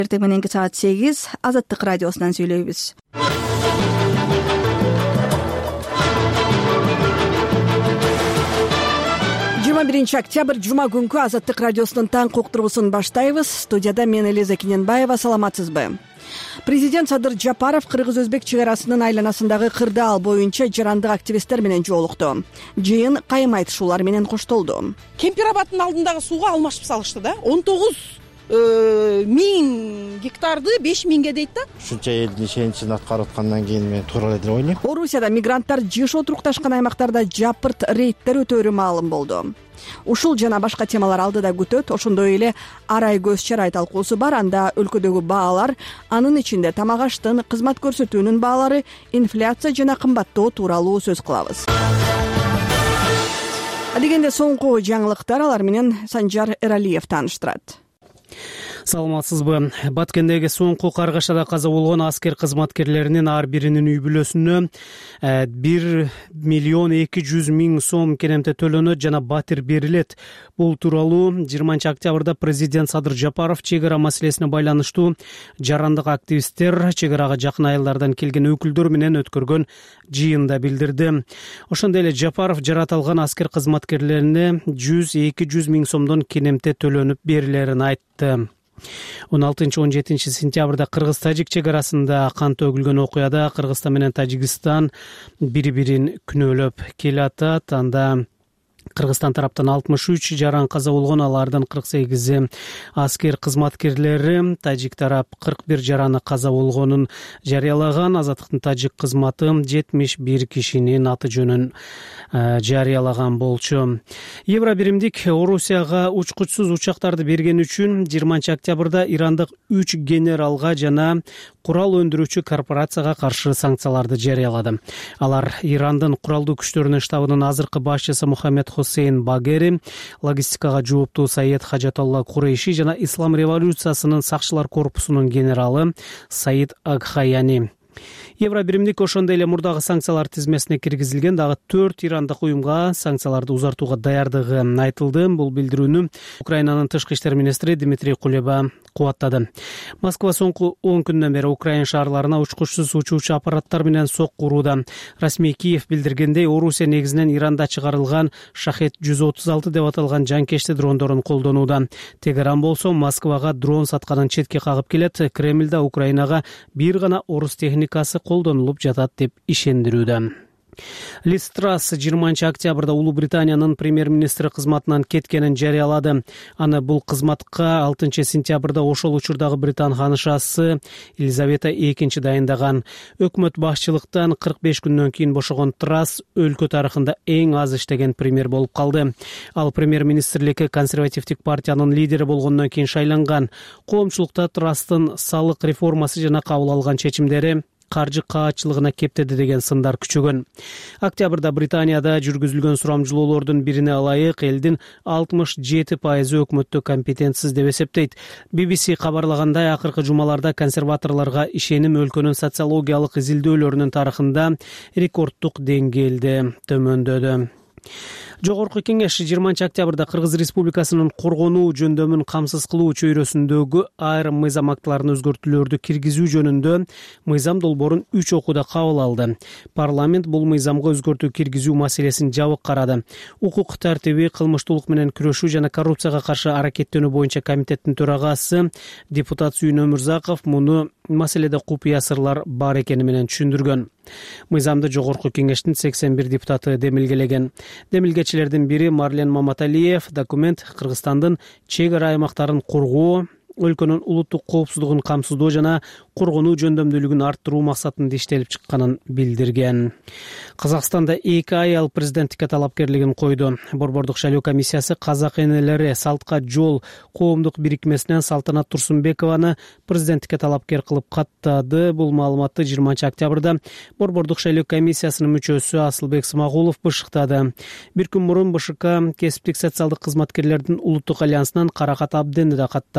Эртең мененки саат 8 Азаттык радиосунан сүйлөйбүз. Октябрь жума күнкү Азаттык радиосунун таң коктургусун баштайбыз. Студияда мен Элиза Кененбаева. Саламатсызбы? Президент Садыр Жапаров кыргыз-өзбек чек арасынын айланасындагы кырдаал боюнча жарандык активисттер менен жолукту. Жыйын кайым айтышуулар менен коштолду. Кемпирабадтын алдындагы сууга алмашып салышты да. 19.000 гектарды 5.000ге дейт да. Ушунча элдин ишеничин аткарып аткандан кийин мен туура эле деп ойлойм. Орусияда мигранттар жыш отурукташкан аймактарда жапырт рейдтер өтөөрү маалым болду. Ушул жана башка темалар алдыда күтөт. Ошондой эле арай көз чарай талкуусу бар. Анда өлкөдөгү баалар, анын ичинде тамак аштын, кызмат көрсөтүүнүн баалары, инфляция жана кымбаттоо тууралуу сөз кылабыз. Дегенде соңку жаңылыктар, алар менен Санжар Эралиев тааныштырат. Саламатсызбы? Баткендеги соңку каргашада каза болгон аскер кызматкерлеринин ар биринин үй бүлөсүнө 1,2 миллион сом керемте төлөнөт жана батир берилет. Бул тууралуу 20 октябрда президент Садыр Жапаров чек ара маселесине байланыштуу жарандык активисттер, чек арага жакын айылдардан келген өкүлдөр менен өткөргөн жыйында билдирди. Ошондой эле Жапаров жаратылган аскер кызматкерлерине 100-200 миң сомдон керемте төлөнүп берилерин айтты. 16-17 сентябрда Кыргыз-Тажик чек арасында кан төгүлгөн окуяда Кыргызстан менен Тажикстан бири-бирин күнөөлөп келатат. Анда Кыргызстан тараптан 63 жаран каза болгон, алардын 48 аскер кызматкерлери, Тажик тарап 41 жараны каза болгонун жарыялаган. Азаттыктын тажик кызматы 71 кишинин аты жөнүн жарыялаган болчу. Евро биримдик Орусияга учкучсуз учактарды берген үчүн 20 октябрда ирандык 3 генералга жана курал өндүрүүчү корпорацияга каршы санкцияларды жарыялады. Алар Ирандын куралдуу күчтөрүнүн штабынын азыркы башчысы Мухаммед Хусейн Багери, логистикага жооптуу Саид Хажатолла Курейши жана Ислам революциясынын сакчылар корпусунун генералы Саид Агхаяни. Евро биримдик ошондой эле мурдагы санкциялар тизмесине киргизилген дагы 4 ирандык уюмга санкцияларды узартууга даярдыгы айтылды. Бул билдирүүнү Украинанын тышкы иштер министри Дмитрий Кулеба кубаттады. Москва соңку 10 күндөн бери Украина шаарларына учкучсуз учуучу аппараттар менен сокку урууда. Расмий Киев билдиргендей, Орусия негизинен Иранда чыгарылган Шахет 136 деп аталган жанкечти дрондорун колдонууда. Тегеран болсо Москвага дрон сатканын четке кагып келет. Кремлда Украинага бир гана орус техникасы колдонулуп жатат деп ишендирүүдө. Лиз Трасс 20 октябрда Улуу Британиянын премьер-министри кызматынан кеткенин жарыялады. Аны бул кызматка 6 сентябрда ошол учурдагы Британ ханышасы Елизавета II дайындаган. Өкмөт башчылыктан 45 күндөн кийин бошогон Трасс өлкө тарыхында эң аз иштеген премьер болуп калды. Ал премьер-министрликке консервативдик партиянын лидери болгондон кийин шайланган. Коомчулукта Трасстын салык реформасы жана кабыл алган чечимдери каржы каатчылыгына кептеди деген сындар күчөгөн. Октябрда Британияда жүргүзүлгөн сурамжылоолордун бирине ылайык элдин 67% өкмөттө компетентсиз деп эсептейт. BBC кабарлагандай, акыркы жумаларда консерваторлорго ишеним өлкөнүн социологиялык изилдөөлөрүнүн тарыхында рекорддук деңгээлде төмөндөдү. Жогорку кеңеш 20 октябрда Кыргыз Республикасынын коргонуу жөндөмүн камсыз кылуу чөйрөсүндөгү айрым мыйзам актыларына өзгөртүүлөрдү киргизүү жөнүндө мыйзам долбоорун 3 окууда кабыл алды. Парламент бул мыйзамга өзгөртүү киргизүү маселесин жабык карады. Укук тартиби, кылмыштуулук менен күрөшүү жана коррупцияга каршы аракеттенүү боюнча комитеттин төрагасы депутат Сүйүн Өмүрзаков муну маселеде купуя сырлар бар экени менен түшүндүргөн. Мыйзамды жогорку кеңештин 81 депутаты демилгелеген. Демилгечилердин бири Марлен Маматалиев документ Кыргызстандын чек ара аймактарын коргоо, өлкөнүн улуттук коопсуздугун камсыздоо жана коргонуу жөндөмдүүлүгүн арттыруу максатында иштелип чыкканын билдирген. Казакстанда 2 аял президенттикке талапкерлигин койду. Борбордук шайлоо комиссиясы казак энелери Салтка жол коомдук бирикмесинен Салтанат Турсунбекованы президенттикке талапкер кылып каттады. Бул маалыматты 20 октябрда Борбордук шайлоо комиссиясынын мүчөсү Асылбек Смагулов бышыктады. Бир күн мурун БШК кесиптик социалдык кызматкерлердин улуттук альянсынан Каракат Абденди да каттаган.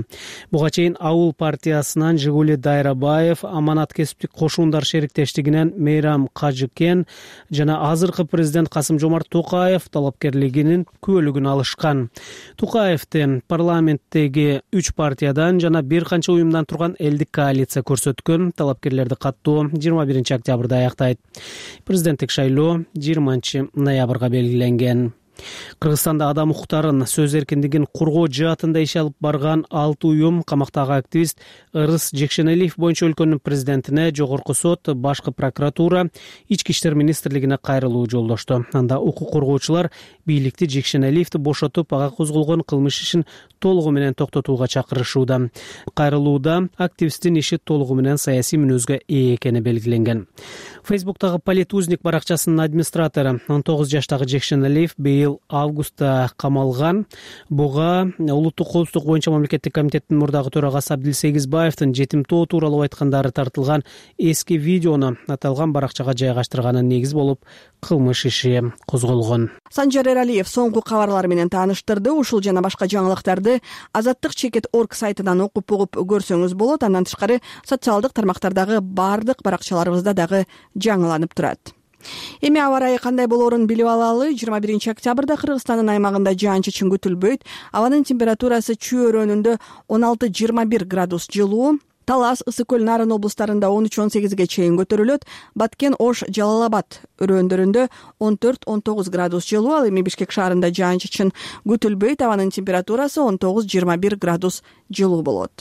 Буга чейин Ауыл партиясынан Жигули Дайрабаев, Аманат кесиптик кошундар шериктештигинен Мейрам Кажыкен жана азыркы президент Касым-Жомарт Токаев талапкерлигинин күбөлүгүн алышкан. Токаевдин парламенттеги 3 партиядан жана бир канча уюмдан турган элдик коалиция көрсөткөн талапкерлерди каттоо 21 октябрда аяктайт. Президенттик шайлоо 20 ноябрга белгиленген. Кыргызстанда адам укуктарын, сөз эркиндигин коргоо жаатында иш алып барган 6 уюм камактагы активист Ырыс Жекшенелиев боюнча өлкөнүн президентине Жогорку сот, башкы прокуратура, Ички иштер министрлигине кайрылуу жолдошту. Анда укук коргоочулар бийликти Жекшенелиевди бошотуп, ага козголгон кылмыш ишин толугу менен токтотууга чакырышууда. Кайрылууда активисттин иши толугу менен саясий мүнөзгө ээ экени белгиленген. Фейсбуктагы Политузник баракчасынын администратору 19 жаштагы Жекшенелиев быйыл августта камалган. Буга улуттук коопсуздук боюнча мамлекеттик комитеттин мурдагы төрагасы Абдилсегизбаевдин жетимтоо тууралуу айткандары тартылган эски видеону аталган баракчага жайгаштырганы негиз болуп, кылмыш иши козголгон. Санжар Эралиев соңку кабарлар менен тааныштырды. Ушул жана башка жаңылыктарды Азаттык.org сайтынан окуп угуп көрсөңүз болот. Андан тышкары социалдык тармактардагы бардык баракчаларыбызда дагы жаңыланып турат. Эми аба ырайы кандай болоорун билип алалы. 21 октябрда Кыргызстандын аймагында жаан-чачын күтүлбөйт. Абанын температурасы чөйрөнүндө 16-21 градус жылуу. Талас, Ысык көл, Нарын облустарында 13-18ге чейин көтөрүлөт. Баткен, Ош, Жалал-Абад өрөөндөрүндө 14-19 градус жылуу. Ал эми Бишкек шаарында жаан-чачын күтүлбөйт. Абанын температурасы 19-21 градус жылуу болот.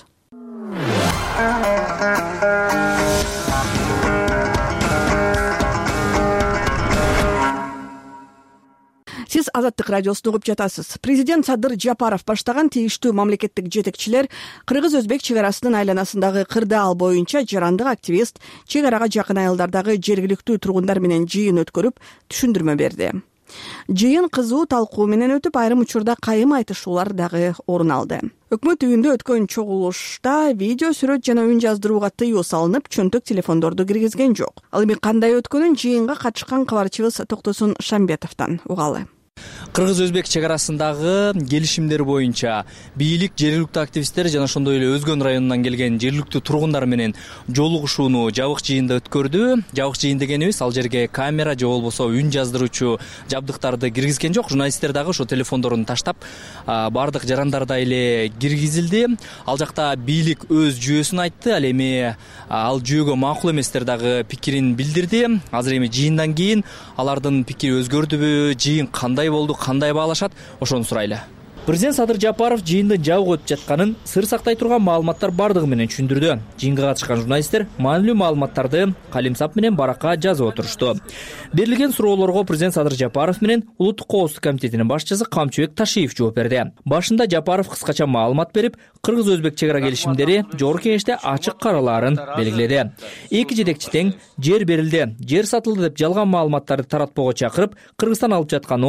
Сиз Азаттык радиосун угуп жатасыз. Президент Садыр Жапаров баштаган тийиштүү мамлекеттик жетекчилер кыргыз-өзбек чек арасынын айланасындагы кырдаал боюнча жарандык активист, чек арага жакын айылдардагы жергиликтүү тургундар менен жыйын өткөрүп, түшүндүрмө берди. Жыйын кызуу талкуу менен өтүп, айрым учурда кайым айтышуулар дагы орун алды. Өкмөт үйүндө өткөн чогулушта видео, сүрөт жана үн жаздырууга тыюу салынып, чөнтөк телефондорду киргизген жок. Ал эми кандай өткөнүн жыйынга катышкан кабарчыбыз Токтосун Шамбетовдон угалы. Кыргыз-өзбек чек арасындагы келишимдер боюнча бийлик жергиликтүү активисттер жана ошондой эле Өзгөн районунан келген жергиликтүү тургундар менен жолугушууну жабык жыйында өткөрдү. Жабык жыйын дегенибиз ал жерге камера же болбосо үн жаздыруучу жабдыктарды киргизген жок. Журналисттер дагы ошо телефондорун таштап, бардык жарандарда эле киргизилди. Ал жакта бийлик өз жүйөсүн айтты. Ал эми ал жүйөгө макул эместер дагы пикирин билдирди. Азыр эми жыйындан кийин алардын пикири өзгөрдүбү, жыйын кандай болду, кандай баалашат, ошону сурайлы. Президент Садыр Жапаров жыйындын жабык өтүп жатканын, сыр сактай турган маалыматтар бардыгы менен түшүндүрдү. Жыйынга катышкан журналисттер маанилүү маалыматтарды калемсап менен баракка жазып отурушту. Берилген суроолорго президент Садыр Жапаров менен Улуттук коопсуздук комитетинин башчысы Камчыбек Ташиев жооп берди. Башында Жапаров кыскача маалымат берип, кыргыз-өзбек чек ара келишимдери жогорку кеңеште ачык каралаарын белгиледи. Эки жетекчи тең жер берилди, жер сатылды деп жалган маалыматтарды таратпоого чакырып, Кыргызстан алып жаткан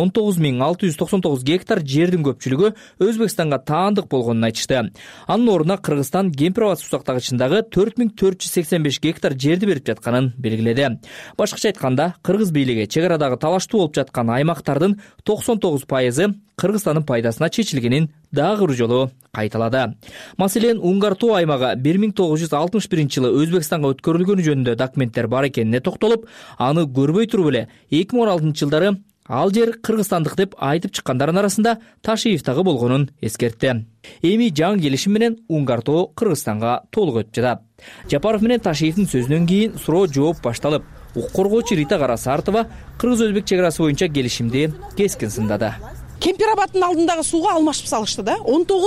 19.699 гектар жердин көпчүлүгү Өзбекстанга таандык болгонун айтышты. Анын ордуна Кыргызстан Кемпир-Абад суу-сактагычындагы 4485 гектар жерди берип жатканын белгиледи. Башкача айтканда, кыргыз бийлиги чек арадагы талаштуу болуп жаткан аймактардын 99% Кыргызстандын пайдасына чечилгенин дагы бир жолу кайталады. Маселен, Унгар тоо аймагы 1961 жылы Өзбекстанга өткөрүлгөнү жөнүндө документтер бар экенине токтолуп, аны көрбөй туруп эле 2016 жылдары ал жер кыргызстандык деп айтып чыккандардын арасында Ташиев дагы болгонун эскертти. Эми жаңы келишим менен Унгар тоо Кыргызстанга толук өтүп жатат. Жапаров менен Ташиевдин сөзүнөн кийин суроо жооп башталып, укук коргоочу Рита Карасартова кыргыз-өзбек чек арасы боюнча келишимди кескин сындады. Кемпир-Абадтын алдындагы сууга алмашып салышты да.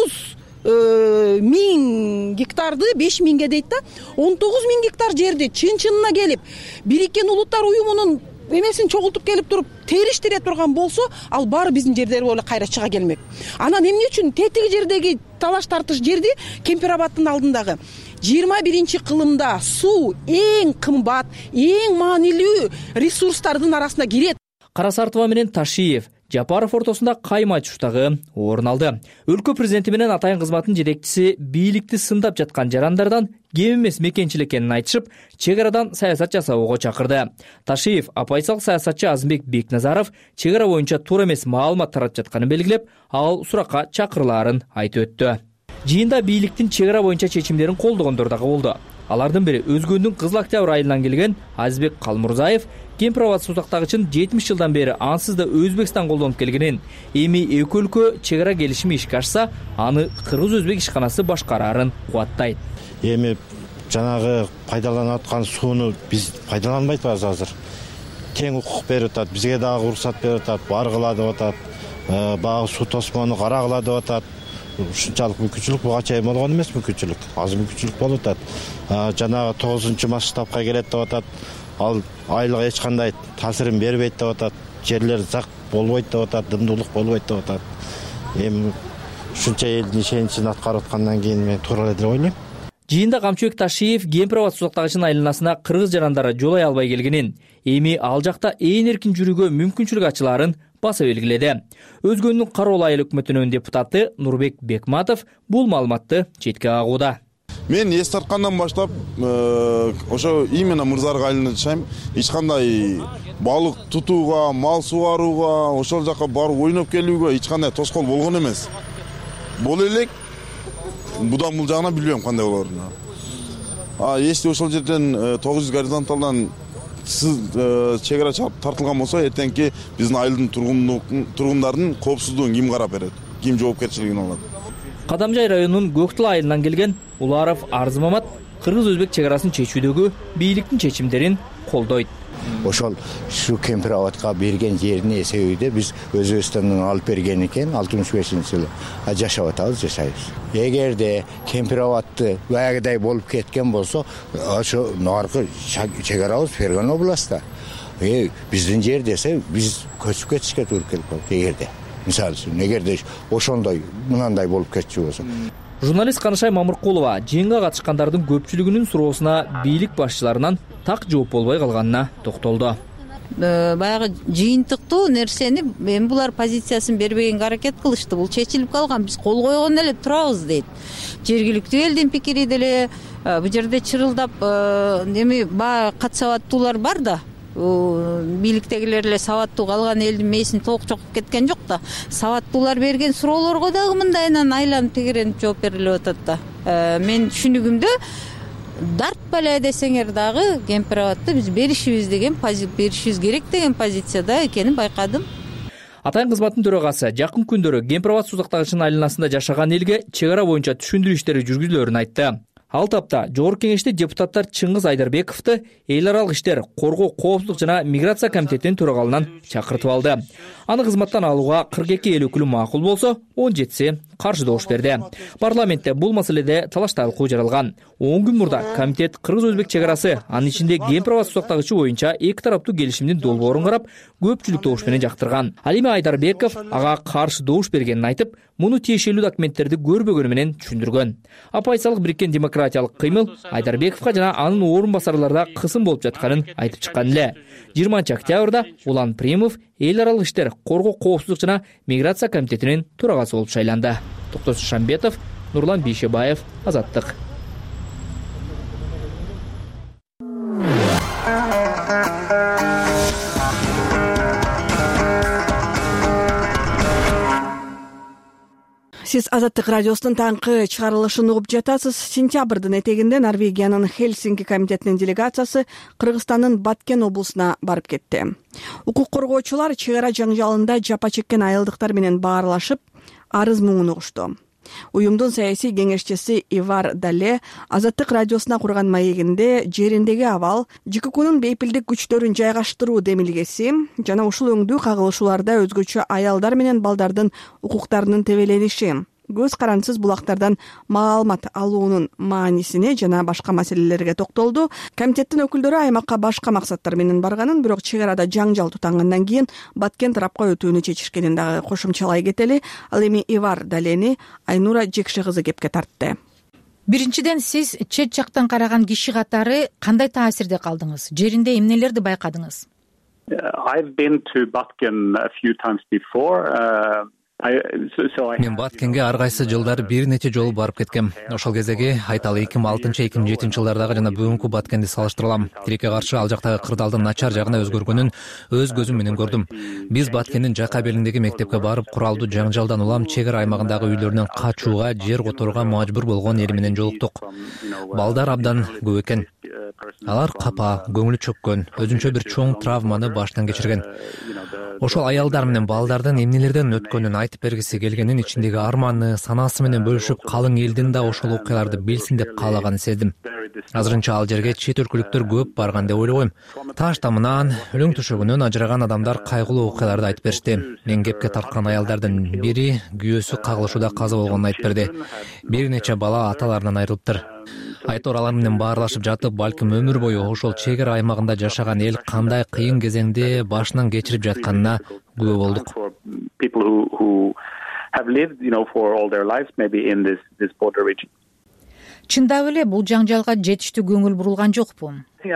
19.000 гектарды 5.000ге дейт да. 19.000 гектар жерди чын-чынына келип, Бириккен Улуттар уюмунун эмесин чогултуп келип туруп териштире турган болсо, ал баары биздин жердер боло кайра чыга келмек. Анан эмне үчүн тетиги жердеги талаш тартыш жерди Кемпир-Абадтын алдындагы 21-кылымда суу эң кымбат, эң маанилүү ресурстардын арасына кирет. Карасартова менен Ташиев Жапаров ортосунда кайма айтышуудагы орун алды. Өлкө президенти менен атайын кызматтын жетекчиси бийликти сындап жаткан жарандардан кем эмес мекенчил экенин айтышып, чек арадан саясат жасоого чакырды. Ташиев апайсалык саясатчы Азымбек Бекназаров чек ара боюнча туура эмес маалымат таратып жатканын белгилеп, ал суракка чакырылаарын айтып өттү. Жыйында бийликтин чек ара боюнча чечимдерин колдогондор дагы болду. Алардын бири Өзгөндүн Кызыл Октябрь айылынан келген Азизбек Калмурзаев Кемпир-Абад сутактагычын 70 жылдан бери ансыз да Өзбекстан колдонуп келгенин, эми эки өлкө чек ара келишими ишке ашса, аны кыргыз-өзбек ишканасы башкарарын кубаттайт. Эми жанагы пайдаланып аткан сууну биз пайдаланбай атабыз азыр. Тең укук берип атат, бизге дагы уруксат берип атат, баргыла деп атат, багы суу тосмону карагыла деп атат. Ушунчалык мүмкүнчүлүк буга чейин болгон эмес мүмкүнчүлүк. Азыр мүмкүнчүлүк болуп атат. Жанагы 9-масштабка келет деп атат. Ал айылга эч кандай таасирин бербейт деп атат. Жерлер зак болбойт деп атат, дымдуулук болбойт деп атат. Эми ушунча элдин ишеничин аткарып аткандан кийин мен туура эле деп ойлойм. Жыйында Камчыбек Ташиев Кемпир-Абад сутактагычын айланасына кыргыз жарандары жолой албай келгенин, эми ал жакта ээн эркин жүрүүгө мүмкүнчүлүк ачылаарын баса белгиледи. Өзгөндүн Кароол айыл өкмөтүнүн депутаты Нурбек Бекматов бул маалыматты четке кагууда. Мен эс тарткандан баштап ошо именно Мырзарык айылында жашайм. Эч кандай балык тутууга, мал сугарууга, ошол жака барып ойноп келүүгө эч кандай тоскоол болгон эмес. Боло элек будан бул жагына билбейм кандай болоорун. Если ошол жерден 900 горизонталдан чек ара тартылган болсо, эртеңки биздин айылдын тургундардын коопсуздугун ким карап берет? Ким жоопкерчилигин алат? Кадамжай районунун Көктал айылынан келген Уларов Арзымамат кыргыз-өзбек чек арасын чечүүдөгү бийликтин чечимдерин колдойт. Ошол şu Кемпир-Абадка берген жерин эсебинде биз Өзбекстандан алып берген экен 65-жылы. Жашап атабыз, жашайбыз. Эгерде Кемпир-Абадты баягыдай болуп кеткен болсо, ошо наркы чек арабыз Ферган областта. Биздин жер десе биз көчүп кетишке туура келип калат. Эгерде мисалы үчүн, эгерде ошондой мынандай болуп кетчү болсо. Журналист Канышай Мамыркулова жыйынга катышкандардын көпчүлүгүнүн суроосуна бийлик башчыларынан так жооп болбой калганына токтолду. Баягы жыйынтыктуу нерсени эми булар позициясын бербегенге аракет кылышты. Бул чечилип калган, биз кол койгон эле турабыз дейт. Жергиликтүү элдин пикири деле бул жерде чырылдап эми кат сабаттуулар бар да. Бийликтегилер эле сабаттуу калган элдин мээсин толук чокуп кеткен жок да. Сабаттуулар берген суроолорго дагы мындайынан айланып тегеренип жооп берилип атат да. Мен түшүнүгүмдө дартпа эле десеңер дагы Кемпир-Абадты биз беришибиз керек деген позицияда экенин байкадым. Атайын кызматтын төрагасы жакын күндөрү Кемпир-Абад сутактагычынын айланасында жашаган элге чек ара боюнча түшүндүрүү иштери жүргүзүлөөрүн айтты. Ал тапта Жогорку Кеңеште депутаттар Чыңгыз Айдарбековду эл аралык иштер, коргоо, коопсуздук жана миграция комитетинин төрагалынан чакыртып алды. Аны кызматтан алууга 42 эл өкүлү макул болсо, 17си каршы добуш берди. Парламентте бул маселеде талаш талкуу жаралган. 10 күн мурда комитет кыргыз-өзбек чек арасы, анын ичинде Кемпир-Абад сутактагычы боюнча эки тараптуу келишимдин долбоорун карап, көпчүлүк добуш менен жактырган. Ал эми Айдарбеков ага каршы добуш бергенин айтып, муну тиешелүү документтерди көрбөгөнү менен түшүндүргөн. Оппозициялык бириккен демократиялык кыймыл Айдарбековго жана анын орун басарларына кысым болуп жатканын айтып чыккан эле. 20-октябрда Улан Примов эл аралык иштер, коргоо, коопсуздук жана миграция комитетинин төрагасы болуп шайланды. Токтос Шамбетов, Нурлан Бейшебаев, Азаттык. Сиз Азаттык радиосунун таңкы чыгарылышын угуп жатасыз. Сентябрдын этегинде Норвегиянын Хельсинки комитетинин делегациясы Кыргызстандын Баткен облусуна барып кетти. Укук коргоочулар чек ара жаңжалында жапа чеккен айылдыктар менен баарлашып, арыз муңун угушту. Уюмдун саясий кеңешчиси Ивар Дале Азаттык радиосуна курган маегинде жериндеги абал, ЖККнын бейпилдик күчтөрүн жайгаштыруу демилгеси жана ушул өңдүү кагылышууларда өзгөчө аялдар менен балдардын укуктарынын тебелениши, көз карансыз булактардан маалымат алуунун маанисине жана башка маселелерге токтолду. Комитеттин өкүлдөрү аймакка башка максаттар менен барганын, бирок чек арада жаңжал тутангандан кийин Баткен тарапка өтүүнү чечишкенин дагы кошумчалай кетели. Ал эми Ивар Далени Айнура Жекше кызы кепке тартты. Биринчиден, сиз чет жактан караган киши катары кандай таасирде калдыңыз? Жеринде эмнелерди байкадыңыз? I've been to Batken a few times before. Мен Баткенге ар кайсы жылдары бир нече жолу барып кеткем. Ошол кездеги айталы 2006-2007 жылдардагы жана бүгүнкү Баткенди салыштыралам. Тилекке каршы ал жактагы кырдаалдын начар жагына өзгөргөнүн өз көзүм менен көрдүм. Биз Баткендин жака белиндеги мектепке барып, куралдуу жаңжалдан улам чек ара аймагындагы үйлөрүнөн качууга, жер которууга мажбур болгон эл менен жолуктук. Балдар абдан көп экен. Алар капа, көңүлү чөккөн, өзүнчө бир чоң травманы баштан кечирген. Ошол аялдар менен балдардын эмнелерден өткөнүн айтып бергиси келгенин, ичиндеги арманы, санаасы менен бөлүшүп, калың элдин да ошол окуяларды билсин деп каалаганын сездим. Азырынча ал жерге чет өлкөлүктөр көп барган деп ойлойм. Таш тамынан, өлүң төшөгүнөн ажыраган адамдар кайгылуу окуяларды айтып беришти. Мен кепке тарткан аялдардын бири күйөөсү кагылышууда каза болгонун айтып берди. Бир нече бала аталарынан айрылыптыр. Айтор алар менен баарлашып жатып, балким өмүр бою ошол чек ара аймагында жашаган эл кандай кыйын кезеңди башынан кечирип жатканына күбө болдук. Чындап эле бул жаңжалга жетиштүү көңүл бурулган жокпу?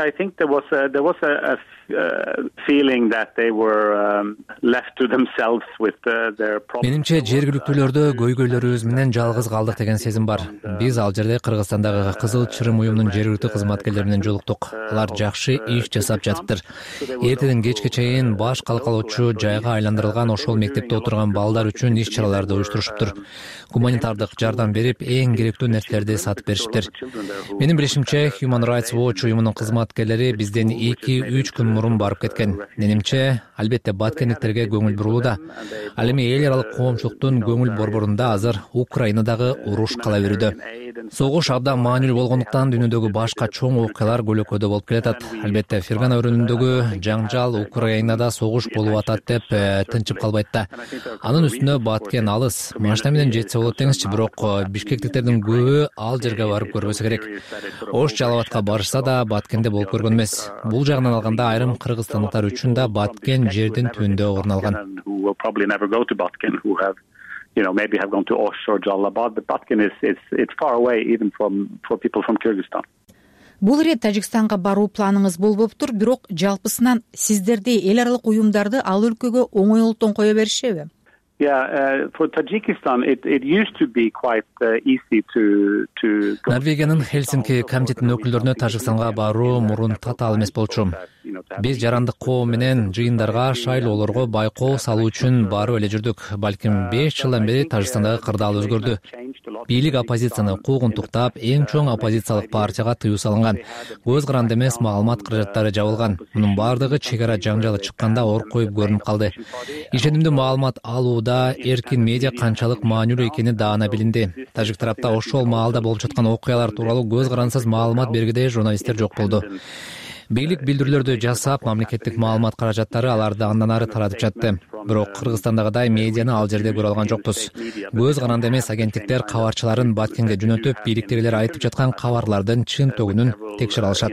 Менимче жергиликтүүлөрдө көйгөйлөрүбүз менен жалгыз калдык деген сезим бар. Биз ал жерде Кыргызстандагы Кызыл Чырым уюмунун жергиликтүү кызматкерлери менен жолуктук. Алар жакшы иш жасап жатыптыр. Эртеден кечке чейин баш калкалоочу жайга айландырылган ошол мектепте отурган балдар үчүн иш чараларды уюштурушуптур. Гуманитардык жардам берип, эң керектүү нерселерди сатып беришиптир. Менин билишимче, Human Rights Watch уюмунун кызматкерлери бизден 2-3 күн мурун барып кеткен. Менимче, албетте баткендиктерге көңүл бурулууда. Ал эми эл аралык коомчулуктун көңүл борборунда азыр Украинадагы уруш кала берүүдө. Согуш абдан маанилүү болгондуктан дүйнөдөгү башка чоң окуялар көлөкөдө болуп келатат. Албетте, Фергана өрөөнүндөгү жаңжал Украинада согуш болуп атат деп тынчып калбайт да. Анын үстүнө Баткен алыс. Машина менен жетсе болот деңизчи, бирок бишкектиктердин көбү ал жерге барып көрбөсө керек. Ош Жалалабадка барышса да Баткенде болуп көргөн эмес. Бул жагынан алганда айрым кыргызстандыктар үчүн да Баткен жердин түбүндө орун алган. Maybe have gone to Osh or Jalalabad, but Batken it's far away even for people from Kyrgyzstan. Бул ирет Тажикстанга баруу планыңыз болбоптур, бирок жалпысынан сиздерди эл аралык уюмдарды ал өлкөгө оңойлуктан кое беришеби? For Tajikistan, it used to be quite easy to. Норвегиянын Хельсинки комитетинин өкүлдөрүнө Тажикстанга баруу мурун татаал эмес болчу. Биз жарандык коом менен жыйындарга, шайлоолорго байкоо салуу үчүн барып эле жүрдүк. Балким 5 жылдан бери Тажикстандагы кырдаал өзгөрдү. Бийлик оппозицияны укугунтуктап, эң чоң оппозициялык партияга тыюу салынган. Көз каранды эмес маалымат каражаттары жабылган. Мунун бардыгы чек ара жаңжалы чыкканда ор коюп көрүнүп калды. Ишенимдүү маалымат алууда эркин медиа канчалык маанилүү экени даана билинди. Тажик тарапта ошол маалда болуп жаткан окуялар тууралуу көз карансыз маалымат бергидей журналисттер жок болду. Бийлик билдирүүлөрдү жасап, мамлекеттик маалымат каражаттары аларды андан ары таратып жатты. Бирок Кыргызстандагыдай медианы ал жерде көрө алган жокпуз. Көз каранды эмес агенттиктер кабарчыларын Баткенге жөнөтүп, бийликтегилер айтып жаткан кабарлардын чын төгүнүн текшере алышат.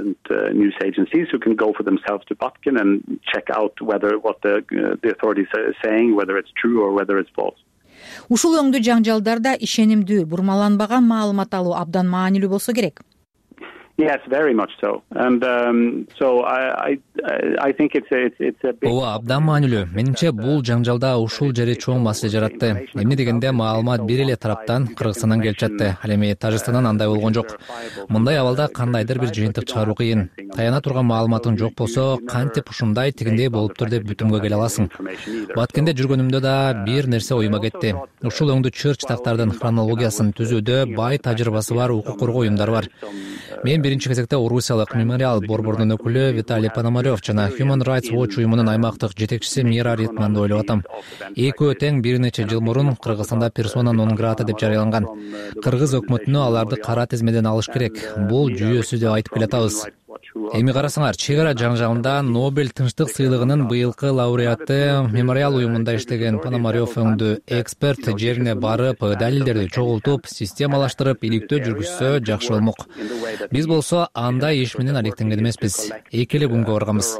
Ушул өңдүү жаңжалдарда ишенимдүү, бурмаланбаган маалымат алуу абдан маанилүү болсо керек. Yes, very much so. And so I think it's a big. Ооба, абдан маанилүү. Менимче бул жаңжалда ушул жери чоң маселе жаратты. Эмне дегенде маалымат бир эле тараптан, Кыргызстандан келип жатты. Ал эми Тажикстандан андай болгон жок. Мындай абалда кандайдыр бир жыйынтык чыгаруу кыйын. Таяна турган маалыматың жок болсо, кантип ушундай тигиндей болуптур деп бүтүмгө келе аласың. Баткенде жүргөнүмдө да бир нерсе оюма кетти. Ушул өңдүү чыр-чатактардын хронологиясын түзүүдө бай тажрыйбасы бар укук коргоо уюмдары бар. Мен биринчи кезекте Орусиялык мемориал борборунун өкүлү Виталий Пономарев жана Human Rights Watch уюмунун аймактык жетекчиси Мира Ритманды ойлоп атам. Экөө тең бир нече жыл мурун Кыргызстанда персона нон грата деп жарыяланган. Кыргыз өкмөтүнө аларды кара тизмеден алыш керек. Бул жүйөсү деп айтып келатабыз. Эми карасаңар, чек ара жаңжалында Нобель тынчтык сыйлыгынын быйылкы лауреаты мемориал уюмунда иштеген Пономарев өңдүү эксперт жерине барып, далилдерди чогултуп, системалаштырып, иликтөө жүргүзсө жакшы болмок. Биз болсо андай иш менен алектенген эмеспиз. Эки эле күнгө барганбыз.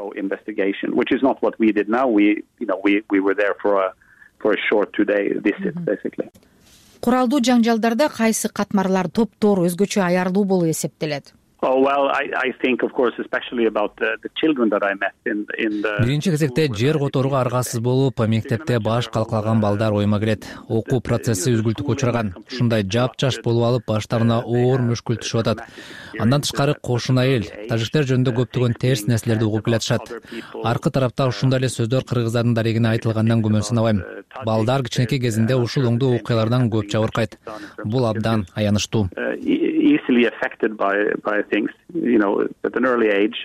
Куралдуу жаңжалдарда кайсы катмарлар топтор өзгөчө аярлуу болуп эсептелет? Oh well, I think, of course, especially about the children that I met in the. Биринчи кезекте жер которууга аргасыз болуп, мектепте баш калкалаган балдар оюма кирет. Окуу процесси үзгүлтүккө учураган. Ушундай жапжаш болуп алып, баштарына оор мүшкүл түшүп атат. Андан тышкары кошуна эл тажиктер жөнүндө көптөгөн терс нерселерди угуп келатышат. Аркы тарапта ушундай эле сөздөр кыргыздардын дарегине айтылгандан күмөн санабайм. Балдар кичинекей кезинде ушул оңдуу окуялардан көп жабыркайт. Бул абдан аянычтуу. Easily affected by things, at an early age.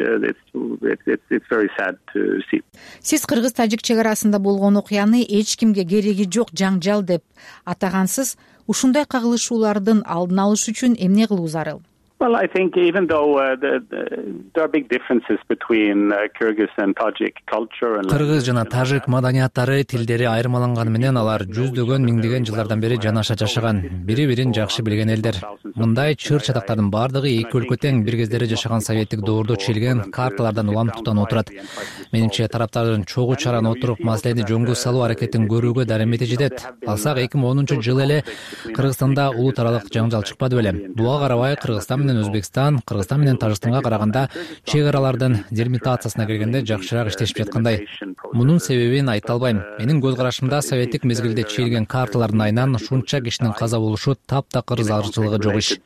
It's very sad to see. Сиз кыргыз-тажик чек арасында болгон окуяны эч кимге кереги жок жаңжал деп атагансыз. Ушундай кагылышуулардын алдын алыш үчүн эмне кылуу зарыл? Well, I think even though there are big differences between Kyrgyz and Tajik culture and Кыргыз жана тажик маданияттары, тилдери айырмаланганы менен алар жүздөгөн, миңдеген жылдардан бери жанаша жашаган, бири-бирин жакшы билген элдер. Мындай чыр-чатактардын бардыгы эки өлкө тең бир кездери жашаган советтик доордо чийилген карталардан улам тутанып отурат. Менимче тараптардын чогуу чараны отуруп маселени жөнгө салуу аракетин көрүүгө даремети жетет. Алсак 2010-жылы эле Кыргызстанда улут аралык жаңжал чыкпады беле. Буга карабай Кыргызстан Өзбекстан, Кыргызстан менен Тажикстанга караганда чек аралардын делимитациясына келгенде жакшыраак иштешип жаткандай. Мунун себебин айта албайм. Менин көз карашымда советтик мезгилде чийилген карталардын айынан ушунча кишинин каза болушу таптакыр зарылчылыгы жок иш.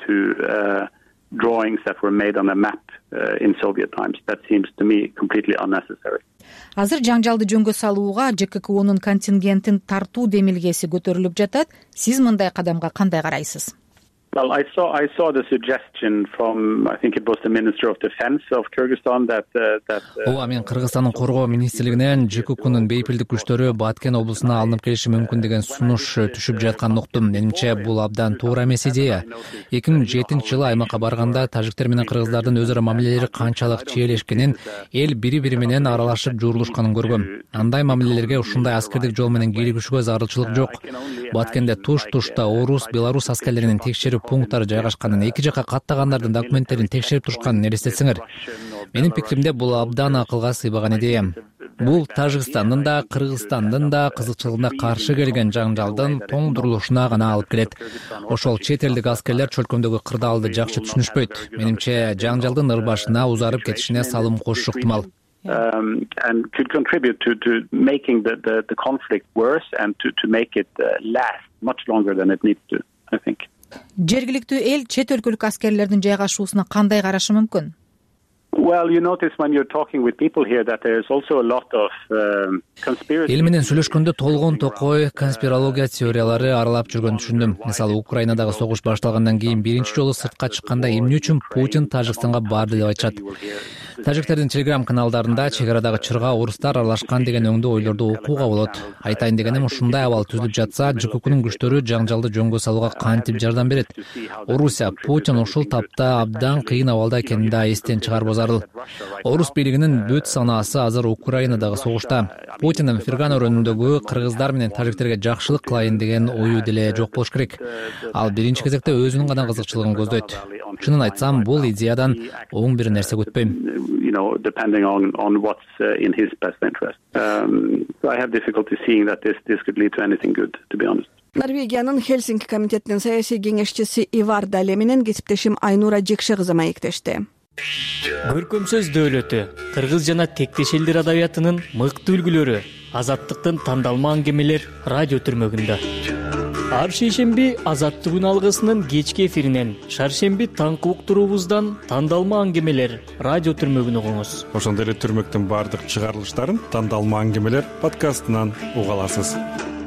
Drawings that were made on a map in Soviet times. That seems to me completely unnecessary. Азыр жаңжалды жөнгө салууга ЖККОнун контингентин тартуу демилгеси көтөрүлүп жатат. Сиз мындай кадамга кандай карайсыз? Well, I saw the suggestion from, I think it was the Minister of Defense of Kyrgyzstan that Ооба, мен Кыргызстандын коргоо министрлигинен ЖККнун бейпилдик күчтөрү Баткен облусуна алынып келиши мүмкүн деген сунуш түшүп жатканын уктум. Менимче бул абдан туура эмес идея. 2007-жылы аймакка барганда тажиктер менен кыргыздардын өзара мамилелери канчалык чиелешкенин, эл бири-бири менен аралашып журулушканын көргөм. Андай мамилелерге ушундай аскердик жол менен кийлигишүүгө зарылчылык жок. Баткенде туш-тушта орус, белорус аскерлеринин текшерүү пункттары жайгашканын, эки жака каттагандардын документтерин текшерип турушканын элестетсеңер. Менин пикиримде бул абдан акылга сыйбаган идея. Бул Тажикстандын да, Кыргызстандын да кызыкчылыгына каршы келген жаңжалдын тоңдурулушуна гана алып келет. Ошол чет элдик аскерлер чөлкөмдөгү кырдаалды жакшы түшүнүшпөйт. Менимче жаңжалдын ырбашына узарып кетишине салым кошушу ыктымал. And could contribute to making the conflict worse and to make it last much longer than it needs to, I think. Жергиликтүү эл чет өлкөлүк аскерлердин жайгашуусуна кандай карашы мүмкүн? Well, you notice when you're talking with people here that there's also a lot of conspiracy. Эл менен сүйлөшкөндө толгон токой конспирология теориялары аралап жүргөнүн түшүндүм. Мисалы, Украинадагы согуш башталгандан кийин биринчи жолу сыртка чыкканда эмне үчүн Путин Тажикстанга барды деп айтышат. Тажиктердин телеграм каналдарында чек арадагы чырга орустар аралашкан деген өңдүү ойлорду окууга болот. Айтайын дегеним, ушундай абал түзүлүп жатса, ЖККнун күчтөрү жаңжалды жөнгө салууга кантип жардам берет? Орусия, Путин ушул тапта абдан кыйын абалда экенин да эстен чыгарбаса зарыл. Орус бийлигинин бүт санаасы азыр Украинадагы согушта. Путиндин Фергана өрөөнүндөгү кыргыздар менен тажиктерге жакшылык кылайын деген ою деле жок болуш керек. Ал биринчи кезекте өзүнүн гана кызыкчылыгын көздөйт. Чынын айтсам, бул идеядан оң бир нерсе күтпөйм. Depending on what's in his best interest. I have difficulty seeing that this could lead to anything good, to be honest. Норвегиянын Хельсинки комитетинин саясий кеңешчиси Ивар Дале менен кесиптешим Айнура Жекше кызы маектешти. Көркөм сөз дөөлөтү, кыргыз жана тектеш элдер адабиятынын мыкты үлгүлөрү, азаттыктын тандалма аңгемелер радио түрмөгүндө. Ар шейшемби Азаттыгын алгысынын кечки эфиринен, шаршемби таңкы уктуруубуздан тандалма аңгемелер радио түрмөгүн угуңуз. Ошондой эле түрмөктүн бардык чыгарылыштарын тандалма аңгемелер подкастынан уга аласыз.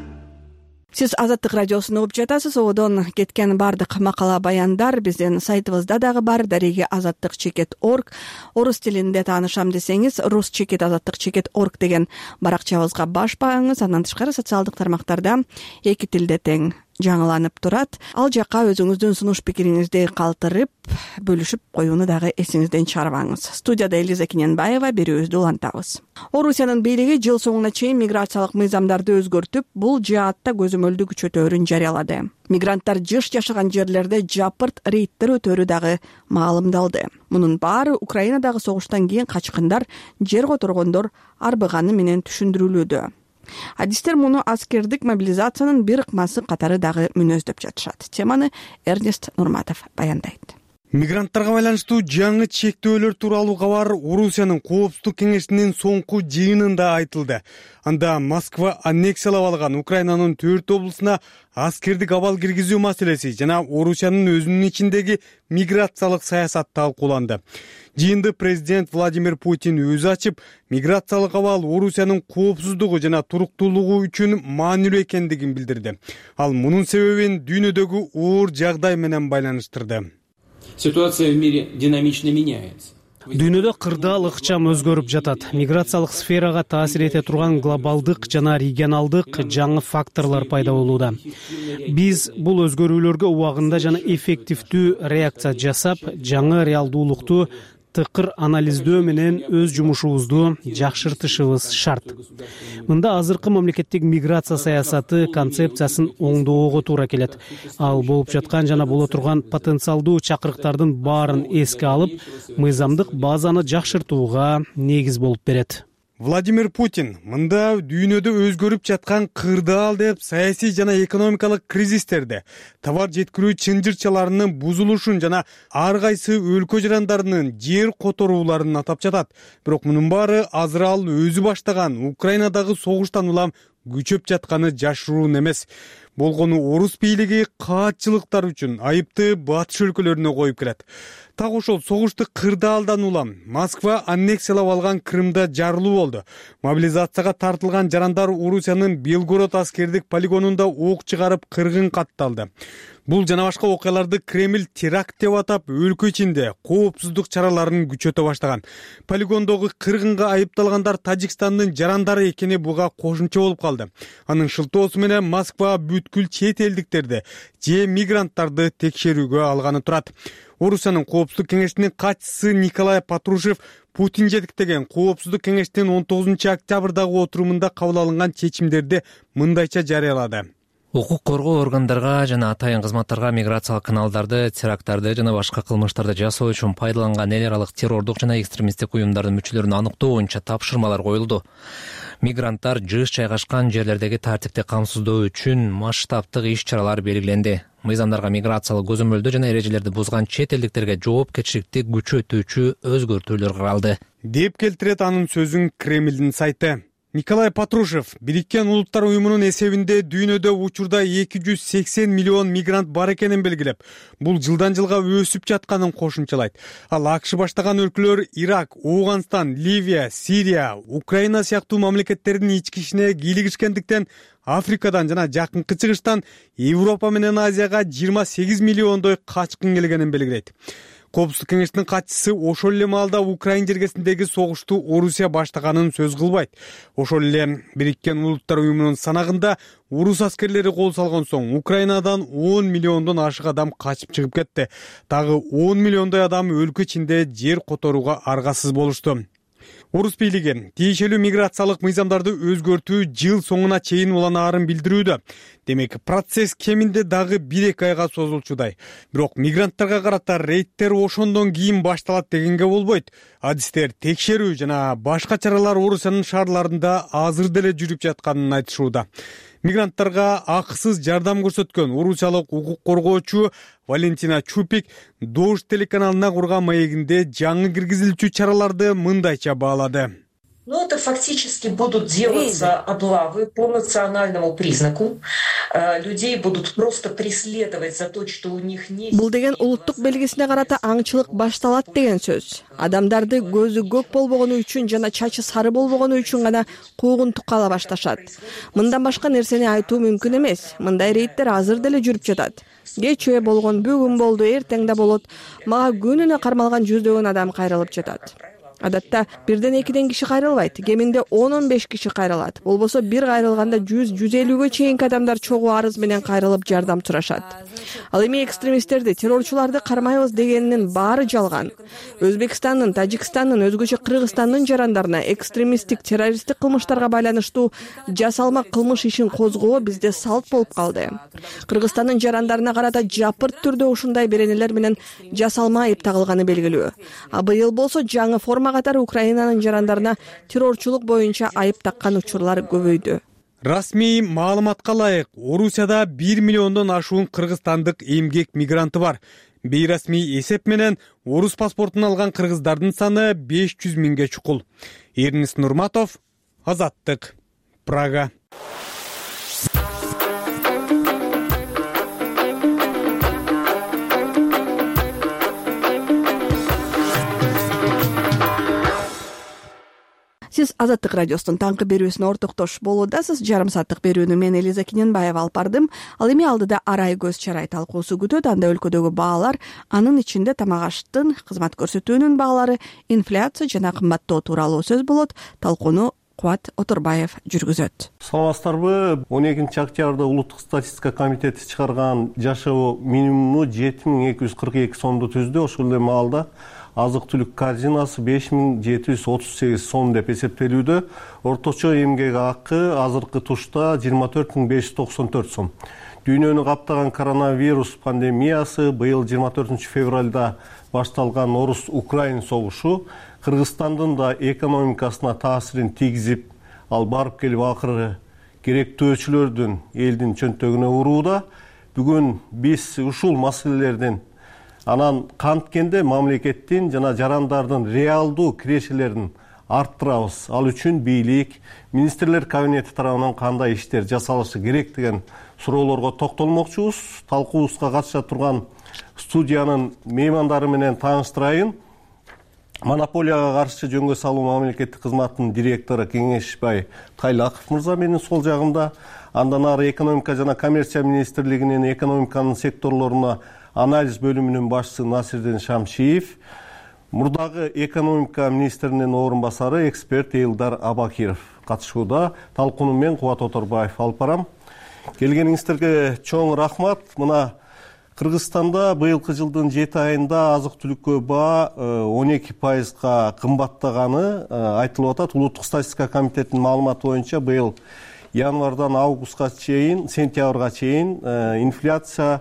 Сиз Азаттык радиосун угуп жатасыз. Одон кеткен бардык макала баяндар биздин сайтыбызда дагы бар. Дареги azattik.org. Орус тилинде таанышам десеңиз, ruscheket.azattik.org деген баракчабызга баш багыңыз. Андан тышкары социалдык тармактарда эки тилде тең жаңыланып турат. Ал жакка өзүңүздүн сунуш пикириңизди калтырып, бөлүшүп коюуну дагы эсиңизден чыгарбаңыз. Студияда Элиза Кененбаева берүүбүздү улантабыз. Орусиянын бийлиги жыл соңуна чейин миграциялык мыйзамдарды өзгөртүп, бул жаатта көзөмөлдү күчөтөөрүн жарыялады. Мигранттар жыш жашаган жерлерде жапырт рейдтер өтөөрү дагы маалымдалды. Мунун баары Украинадагы согуштан кийин качкындар, жер которгондор арбыганы менен түшүндүрүлүүдө. Адистер муну аскердик мобилизациянын бир ыкмасы катары дагы мүнөздөп жатышат. Теманы Эрнест Нурматов баяндайт. Мигранттарга байланыштуу жаңы чектөөлөр тууралуу кабар Орусиянын Коопсуздук кеңешинин соңку жыйынында айтылды. Анда Москва аннексиялап алган Украинанын 4 облусуна аскердик абал киргизүү маселеси жана Орусиянын өзүнүн ичиндеги миграциялык саясат талкууланды. Жыйынды президент Владимир Путин өзү ачып, миграциялык абал Орусиянын коопсуздугу жана туруктуулугу үчүн маанилүү экендигин билдирди. Ал мунун себебин дүйнөдөгү оор жагдай менен байланыштырды. Ситуация в мире динамично меняется. Дүйнөдө кырдаал ыкчам өзгөрүп жатат. Миграциялык сферага таасир эте турган глобалдык жана регионалдык жаңы факторлор пайда болууда. Биз бул өзгөрүүлөргө убагында жана эффективдүү реакция жасап, жаңы реалдуулукту тыкыр анализдөө менен өз жумушубузду жакшыртышыбыз шарт. Мында азыркы мамлекеттик миграция саясаты концепциясын оңдоого туура келет. Ал болуп жаткан жана боло турган потенциалдуу чакырыктардын баарын эске алып, мыйзамдык базаны жакшыртууга негиз болуп берет. Владимир Путин мында дүйнөдө өзгөрүп жаткан кырдаал деп саясий жана экономикалык кризистерди, товар жеткирүү чынжырчаларынын бузулушун жана ар кайсы өлкө жарандарынын жер которууларын атап жатат. Бирок мунун баары азыр ал өзү баштаган Украинадагы согуштан улам күчөп жатканы жашыруун эмес. Болгону орус бийлиги каатчылыктар үчүн айыпты батыш өлкөлөрүнө коюп келет. Так ошол согушту кырдаалдан улам Москва аннексиялап алган Крымда жарылуу болду. Мобилизацияга тартылган жарандар Орусиянын Белгород аскердик полигонунда ок чыгарып кыргын катталды. Бул жана башка окуяларды Кремль теракт деп атап, өлкө ичинде коопсуздук чараларын күчөтө баштаган. Полигондогу кыргынга айыпталгандар Тажикстандын жарандары экени буга кошумча болуп калды. Анын шылтоосу менен Москва бүткүл чет элдиктерди же мигранттарды текшерүүгө алганы турат. Орусиянын Коопсуздук кеңешинин катчысы Николай Патрушев Путин жетектеген Коопсуздук кеңештин 19 октябрдагы отурумунда кабыл алынган чечимдерди мындайча жарыялады. Укук коргоо органдарга жана атайын кызматтарга миграциялык каналдарды, теракттарды жана башка кылмыштарды жасоо үчүн пайдаланган эл аралык террордук жана экстремисттик уюмдардын мүчөлөрүн аныктоо боюнча тапшырмалар коюлду. Мигранттар жыш жайгашкан жерлердеги тартипти камсыздоо үчүн масштабтык иш-чаралар белгиленди. Мыйзамдарга миграциялык көзөмөлдөө жана эрежелерди бузган чет элдиктерге жоопкерчиликти күчөтүүчү өзгөртүүлөр каралды, деп келтирет анын сөзүн Кремлдин сайты. Николай Патрушев Бириккен Улуттар уюмунун эсебинде дүйнөдө учурда 280 миллион мигрант бар экенин белгилеп, бул жылдан жылга өсүп жатканын кошумчалайт. Ал АКШ баштаган өлкөлөр Ирак, Ооганстан, Ливия, Сирия, Украина сыяктуу мамлекеттердин ички ишине кийлигишкендиктен Африкадан жана жакынкы чыгыштан Европа менен Азияга 28 миллиондой качкын келгенин белгилейт. Коопсуздук кеңештин катчысы ошол эле маалда Украин жергесиндеги согушту Орусия баштаганын сөз кылбайт. Ошол эле Бириккен Улуттар уюмунун санагында орус аскерлери кол салган соң Украинадан 10 миллиондон ашык адам качып чыгып кетти. Дагы 10 миллиондой адам өлкө ичинде жер которууга аргасыз болушту. Орус бийлиги тиешелүү миграциялык мыйзамдарды өзгөртүү жыл соңуна чейин уланаарын билдирүүдө. Демек, процесс кеминде дагы 1-2 айга созулчудай. Бирок мигранттарга карата рейдтер ошондон кийин башталат дегенге болбойт. Адистер текшерүү жана башка чаралар Орусиянын шаарларында азыр деле жүрүп жатканын айтышууда. Мигранттарга акысыз жардам көрсөткөн орусиялык укук коргоочу Валентина Чупик Дождь телеканалына курган маегинде жаңы киргизилчү чараларды мындайча баалады. Но это фактически будут делаться облавы по национальному признаку. Людей будут просто преследовать за то, что у них не... Бул деген улуттук белгисине карата аңчылык башталат деген сөз. Адамдарды көзү көк болбогону үчүн жана чачы сары болбогону үчүн гана куугунтукка ала башташат. Мындан башка нерсени айтуу мүмкүн эмес. Мындай рейдтер азыр деле жүрүп жатат. Кечээ болгон, бүгүн болду, эртең да болот. Мага күнүнө кармалган жүздөгөн адам кайрылып жатат. Адатта бирден 2 киши кайрылбайт, кеминде 10-15 киши кайрылат. Болбосо бир кайрылганда 100-150гө чейинки адамдар чогуу арыз менен кайрылып жардам сурашат. Ал эми экстремисттерди, террорчуларды кармайбыз дегенинин баары жалган. Өзбекстандын, Тажикстандын, өзгөчө Кыргызстандын жарандарына экстремисттик, террористтик кылмыштарга байланыштуу жасалма кылмыш ишин козгоо бизде салт болуп калды. Кыргызстандын жарандарына карата жапырт түрдө ушундай беренелер менен жасалма айып тагылганы белгилүү. А быйыл болсо жаңы форма катары Украинанын жарандарына террорчулук боюнча айып таккан учурлар көбөйдү. Расмий маалыматка ылайык, Орусияда 1 миллиондон ашуун кыргызстандык эмгек мигранты бар. бейрасмий эсеп менен орус паспортун алган кыргыздардын саны 500 миңге чукул. Эрнис Нурматов, Азаттык, Прага. Сиз Азаттык радиосунун таңкы берүүсүнө ортоктош болуудасыз. Жарым сааттык берүүнү мен Элиза Кененбаева алып бардым. Ал эми алдыда арай көз чарай талкуусу күтөт. Анда өлкөдөгү баалар, анын ичинде тамак аштын, кызмат көрсөтүүнүн баалары, инфляция жана кымбаттоо тууралуу сөз болот. Талкууну Кубат Отурбаев жүргүзөт. Саламатсыздарбы? 12 октябрда Улуттук статистика комитети чыгарган жашоо минимуму 7242 сомду түздү. Ошол эле маалда азык-түлүк корзинасы 5738 сом деп эсептелүүдө. Орточо эмгек акы азыркы тушта 24594 сом. Дүйнөнү каптаган коронавирус пандемиясы быйыл 24 февралда башталган Орус-Украин согушу Кыргызстандын да экономикасына таасирин тийгизип, ал барып келип акыры керектөөчүлөрдүн элдин чөнтөгүнө урууда. Бүгүн биз ушул маселелердин анан канткенде мамлекеттин жана жарандардын реалдуу кирешелерин арттырабыз. Ал үчүн бийлик, министрлер кабинети тарабынан кандай иштер жасалышы керек деген суроолорго токтолмокчубуз. Талкуубузга катыша турган студиянын меймандары менен тааныштырайын. Монополияга каршы жөнгө салуу мамлекеттик кызматынын директору Кеңешбай Тайлаков мырза менин сол жагымда. Андан ары экономика жана коммерция министрлигинин экономиканын секторлоруна анализ бөлүмүнүн башчысы Насирдин Шамшиев, мурдагы экономика министринин орун басары эксперт Элдар Абакиров катышууда. Талкууну мен Кубат Отурбаев алып барам. Келгениңиздерге чоң рахмат. Мына Кыргызстанда быйылкы жылдын 7 айында азык-түлүккө баа 12%га кымбаттаганы айтылып атат. Улуттук статистика комитетинин маалыматы боюнча быйыл январдан августка чейин, сентябрга чейин инфляция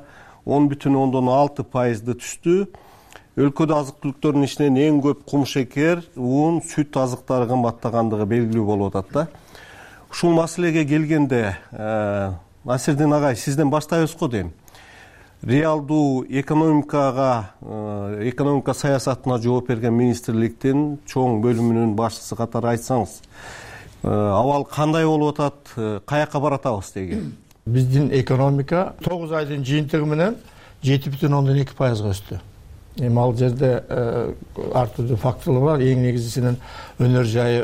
10,6%ды түштү. Өлкөдө азык-түлүктөрдүн ичинен эң көп кумшекер, un, сүт азыктары кымбаттагандыгы белгилүү болуп атат да. Ушул маселеге келгенде, Насирдин агай, сизден баштайбызго дейм. Реалдуу экономика саясатына жооп берген министрликтин чоң бөлүмүнүн башчысы катары айтсаңыз, абал кандай болуп атат, каяка баратабыз деген? Биздин экономика 9 айдын жыйынтыгы менен 7,2%га өстү. Эми ал жерде ар түрдүү факторлор бар. Эң негизисинен өнөр жайы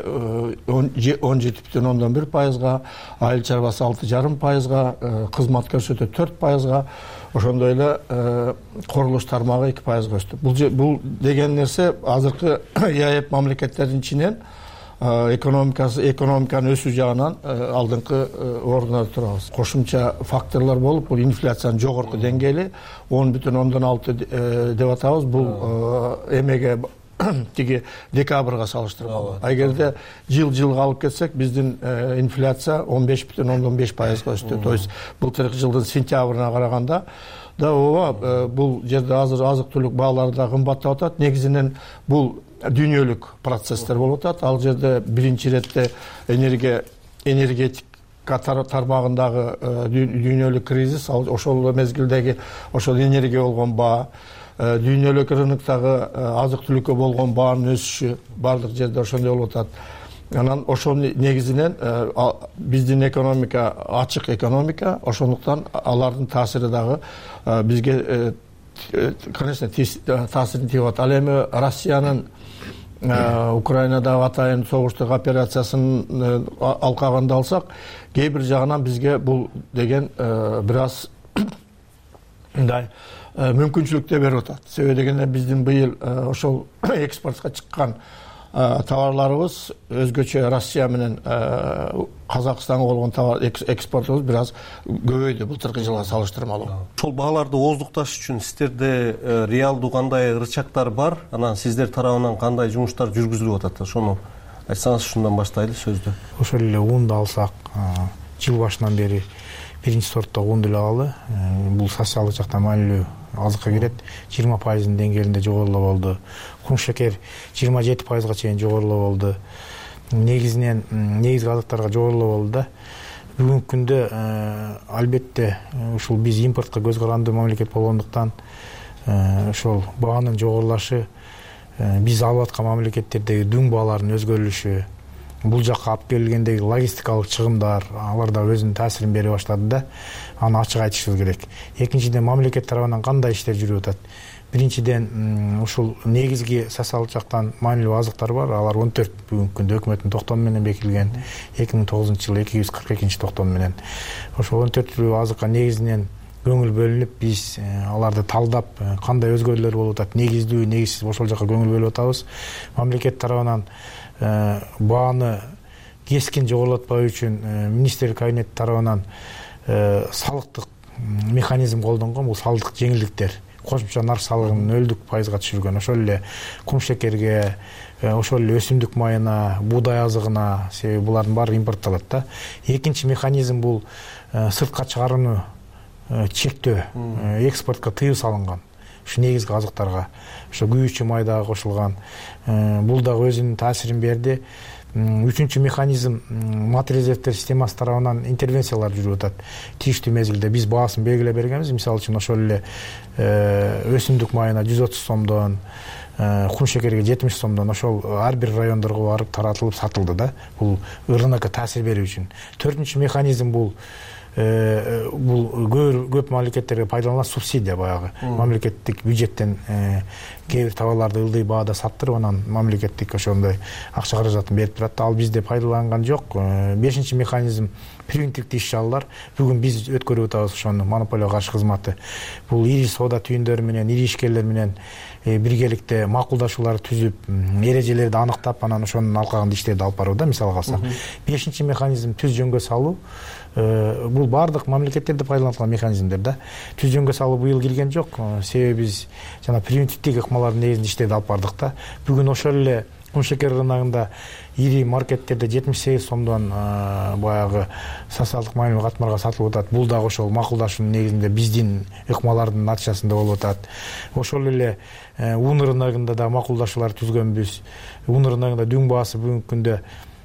17,1%га, айыл чарбасы 6,5%га, кызмат көрсөтүү 4%га, ошондой эле курулуш тармагы 2%га өстү. Бул деген нерсе азыркы ЕАЭП мамлекеттердин ичинен экономиканын өсүү жагынан алдыңкы орунда турабыз. Кошумча факторлор болуп, бул инфляциянын жогорку деңгээли 10,6 деп атабыз. Бул эмеге тиги декабрга салыштырмалуу. Эгерде жыл-жылга алып кетсек, биздин инфляция 15,5%га өстү. То есть былтыркы жылдын сентябрына караганда да ооба бул жерде азыр азык-түлүк баалары да кымбаттап атат. Негизинен бул дүйнөлүк процесстер болуп атат. Ал жерде биринчи иретте энергетика тармагындагы дүйнөлүк кризис, ошол мезгилдеги ошол энергия болгон баа, дүйнөлүк рыноктогу азык-түлүккө болгон баанын өсүшү бардык жерде ошондой болуп атат. Анан ошол негизинен биздин экономика ачык экономика, ошондуктан алардын таасири дагы бизге конечно таасирин тийип атат. Ал эми Россиянын Украинадагы атайын согуштук операциясын алкаганда алсак, кээ бир жагынан бизге бул деген бир аз мындай мүмкүнчүлүктөр берип атат. Себеби дегенде биздин быйыл ошол экспортко чыккан товарларыбыз өзгөчө Россия менен Казакстанга болгон товар экспортубуз бир аз көбөйдү былтыркы жылга салыштырмалуу. Ошол бааларды ооздукташ үчүн сиздерде реалдуу кандай ырчактар бар? Анан сиздер тарабынан кандай жумуштар жүргүзүлүп атат? Ошону айтсаңыз, ушундан баштайлы сөздү. Ошол эле унду алсак, жыл башынан бери биринчи сортто ун деле алалы. Бул социалдык жактан маанилүү азыкка кирет. 20% деңгээлинде жогорулоо болду. Кум шекер 27%га чейин жогорулоо болду. Негизги азыктарга жогорулоо болду да. Бүгүнкү күндө албетте ушул биз импортко көз карандуу мамлекет болгондуктан ошол баанын жогорулашы, биз алып аткан мамлекеттердеги дүң баалардын өзгөрүлүшү, бул жакка алып келгендеги логистикалык чыгымдар алар да өзүнүн таасирин бере баштады да, аны ачык айтышыбыз керек. Экинчиден, мамлекет тарабынан кандай иштер жүрүп атат? Биринчиден, ушул негизги социалдык жактан маанилүү азыктар бар. Алар 14 бүгүнкү күндө өкмөттүн токтому менен бекитилген. 2009-жылы 242-токтом менен. Ошол 14 азыкка негизинен көңүл бөлүнүп, биз аларды талдап, кандай өзгөрүүлөр болуп атат, негиздүү, негизсиз ошол жака көңүл бөлүп атабыз. Мамлекет тарабынан бааны кескин жогорулатпау үчүн министрлик кабинети тарабынан салыктык механизм колдонгон. Бул салыктык жеңилдиктер, кошумча нарк салыгын 0% түшүргөн. Ошол эле кум шекерге, ошол эле өсүмдүк майына, буудай азыгына, себеби булардын баары импортталат да. Экинчи механизм бул сыртка чыгарууну чектөө, экспортко тыюу салынган. Ушу негизги азыктарга, ошо күйүүчү май дагы кошулган. Бул дагы өзүнүн таасирин берди. Үчүнчү механизм, мат резервтер системасы тарабынан интервенциялар жүрүп атат. Тийиштүү мезгилде биз баасын белгилеп бергенбиз. Мисалы үчүн ошол эле өсүмдүк майына 130 сомдон, кум шекерге 70 сомдон ошол ар бир райондорго барып таратылып сатылды да. Бул рынокко таасир берүү үчүн. Төртүнчү механизм бул көп мамлекеттерге пайдаланган субсидия, баягы мамлекеттик бюджеттен кээ бир товарларды ылдый баада саттырып, анан мамлекеттик ошондой акча каражатын берип турат. Ал бизде пайдаланган жок. Бешинчи механизм превентивдүү иш-чаралар. Бүгүн биз өткөрүп атабыз ошону, монополияга каршы кызматы. Бул ири соода түйүндөрү менен, ири ишкерлер менен биргеликте макулдашуулар түзүп, эрежелерди аныктап, анан ошонун алкагында иштерди алып баруу да, мисалга алсак. Бешинчи механизм түз жөнгө салуу. Бул бардык мамлекеттерде пайдаланылган механизмдер да. Түз жөнгө салуу быйыл кирген жок. Себеби биз жана превентивдик ыкмалардын негизинде иштерди алып бардык да. Бүгүн ошол эле кум шекер рыногунда ири маркеттерде 78 сомдон баягы социалдык маанилүү катмарга сатылып атат. Бул дагы ошол макулдашуунун негизинде биздин ыкмалардын натыйжасында болуп атат. Ошол эле ун рыногунда да макулдашуулар түзгөнбүз. Ун рыногунда дүң баасы бүгүнкү күндө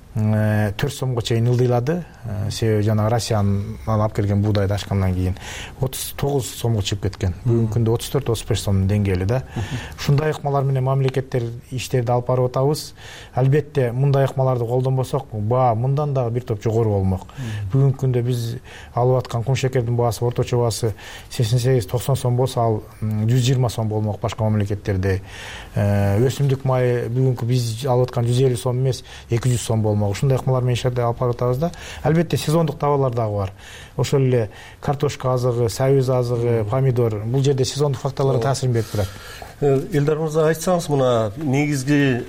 4 сомго чейин ылдыйлады. Себеби жана Россиянын алып келген буудайды ачкандан кийин 39 сомго чыгып кеткен. Бүгүнкү күндө 34-35 сомдун деңгээли да. Ушундай ыкмалар менен мамлекеттер иштерди алып барып атабыз. Албетте мындай ыкмаларды колдонбосок, баа мындан дагы бир топ жогору болмок. Бүгүнкү күндө биз алып аткан кум шекердин баасы, орточо баасы 88-90 сом болсо, ал 120 сом болмок башка мамлекеттерде. Өсүмдүк майы бүгүнкү биз алып аткан 150 сом эмес, 200 сом болмок. Ушундай ыкмалар менен иштерди алып барып атабыз да. Албетте сезондук товарлар дагы бар. Ошол эле картошка азыгы, сабиз азыгы, помидор, бул жерде сезондук факторлор таасирин берип турат. Элдар мырза, айтсаңыз, мына негизги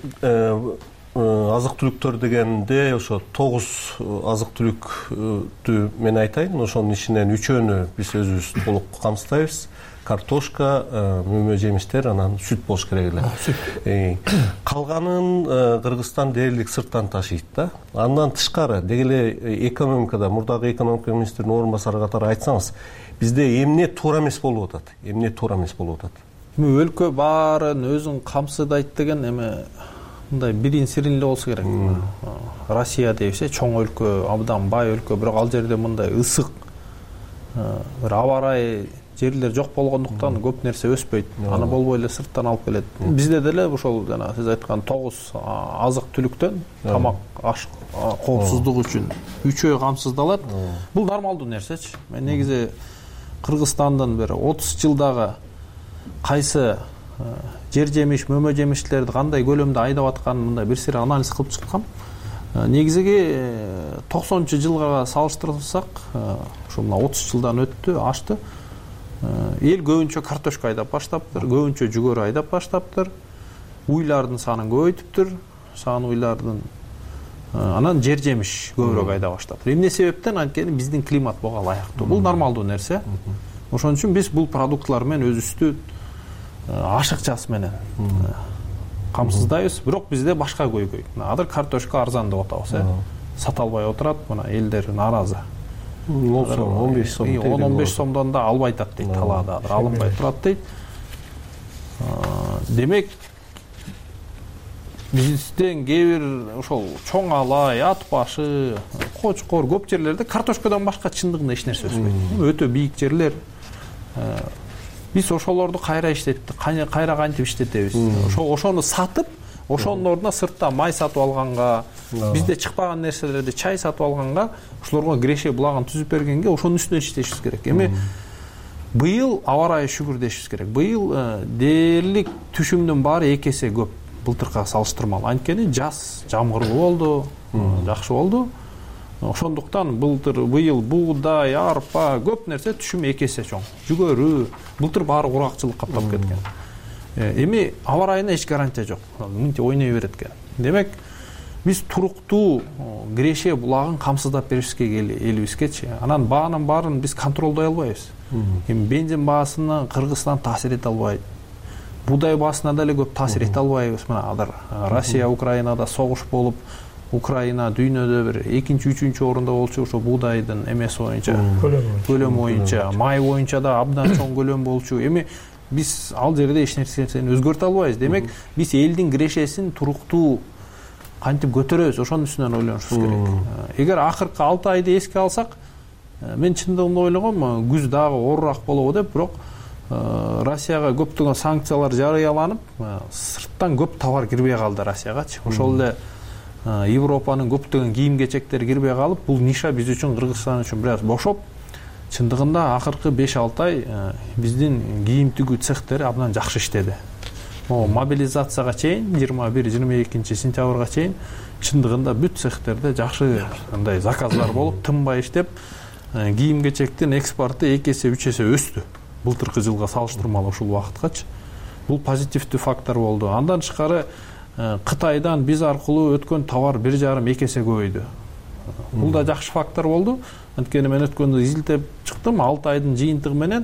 азык түлүктөр дегенде ошо 9 азык түлүктү мен айтайын. Ошонун ичинен 3-өнү биз өзүбүз толук камсыздайбыз. Картошка, мөмө жемиштер, анан сүт болуш керек эле. Калганын Кыргызстан дээрлик сырттан ташыйт да. Андан тышкары деги эле экономикада мурдагы экономика министринин орун басары катары айтсаңыз, бизде эмне туура эмес болуп атат? Эмне туура эмес болуп атат? Өлкө баарын өзүн камсыздайт деген эме мындай бирин сирин эле болсо керек. Россия десе чоң өлкө, абдан бай өлкө, бирок ал жерде мындай ысык, бир аба ырайы жерлер жок болгондуктан көп нерсе өспөйт. Аны болбой эле сырттан алып келет. Бизде деле ошол жана сиз айткан 9 азык түлүктөн тамак, аш коопсуздугу үчүн 3-өө камсыздалат. Бул нормалдуу нерсечи. Мен негизи Кыргызстандын бир 30 жылдагы кайсы жер жемиш, мөмө жемиштерди кандай көлөмдө айдап атканын мындай бир сире анализ кылып чыккам. Негизги 90-жылга салыштырсак, ошо мына 30 жылдан өттү, ашты. Эл көбүнчө картошка айдап баштаптыр, көбүнчө жүгөрү айдап баштаптыр. Уйлардын санын көбөйтүптүр, уйлардын. Анан жер жемиш көбүрөөк айдап баштаптыр. Эмне себептен? Анткени биздин климат буга ылайыктуу. Бул нормалдуу нерсе. Ошон үчүн биз бул продуктлар менен өзүбүздү ашыкчасы менен камсыздайбыз. Бирок бизде башка көйгөй. Азыр картошка арзан деп атабыз, сата албай отурат, мына элдер нааразы. 15 сом. 10-15 сомдон да албай атат дейт, талаада алынбай турат дейт. Демек бизден кээ бир ошол чоң алай, ат башы, кочкор көп жерлерде картошкадан башка чындыгында эч нерсе өспөйт. Өтө бийик жерлер биз ошолорду кайра иштеттик, кайра кантип иштетебиз? Ошону сатып, ошонун ордуна сыртта май сатып алганга, бизде чыкпаган нерселерди чай сатып алганга, ошолорго киреше булагын түзүп бергенге ошонун үстүнөн иштешибиз керек. Эми быйыл аба ырайы шүгүр дешибиз керек. Быйыл дээрлик түшүмдүн баары 2 эсе көп былтыркыга салыштырмалуу. Анткени жаз жамгырлуу болду, жакшы болду. Ошондуктан быйыл буудай, арпа, көп нерсе түшүм 2 эсе чоң. Жүгөрү, былтыр баары куракчылык каптап кеткен. Эми аба ырайына эч гарантия жок. Мынтип ойной берет экен. Демек, биз туруктуу киреше булагын камсыздап беришибизге элибизгечи. Анан баанын баарын биз контролдой албайбыз. Эми бензин баасына Кыргызстан таасир эте албайт. Буудай баасына деле көп таасир эте албайбыз. Мына азыр Россия Украинада согуш болуп, Украина дүйнөдө бир 2-3 орунда болчу, ошо буудайдын эмеси боюнча, көлөмү боюнча, май боюнча да абдан чоң көлөм болчу. Эми биз ал жерде эч нерсени өзгөртө албайбыз. Демек, биз элдин кирешесин туруктуу кантип көтөрөбүз, ошонун үстүнөн ойлонушубуз керек. Эгер акыркы 6 айды эске алсак, мен чындыгында ойлогом, күз дагы оорураак болобу деп, бирок Россияга көптөгөн санкциялар жарыяланып, сырттан көп товар кирбей калды Россиягачы. Ошол эле Европанын көптөгөн кийим-кечектери кирбей калып, бул ниша биз үчүн, Кыргызстан үчүн бир аз бошоп, чындыгында акыркы 5-6 ай биздин кийим тигүү цехтери абдан жакшы иштеди. Мобилизацияга чейин 21-22 сентябрга чейин чындыгында бүт цехтерде жакшы андай заказдар болуп, тынбай иштеп, кийим-кечектин экспорту 2 эсе 3 эсе өстү. Былтыркы жылга салыштырмалуу ушул убакыткачы. Бул позитивдүү фактор болду. Андан тышкары Кытайдан биз аркылуу өткөн товар 1,5-2 эсе көбөйдү. Бул да жакшы фактор болду. Анткени мен өткөндө изилтеп чыктым, 6 айдын жыйынтыгы менен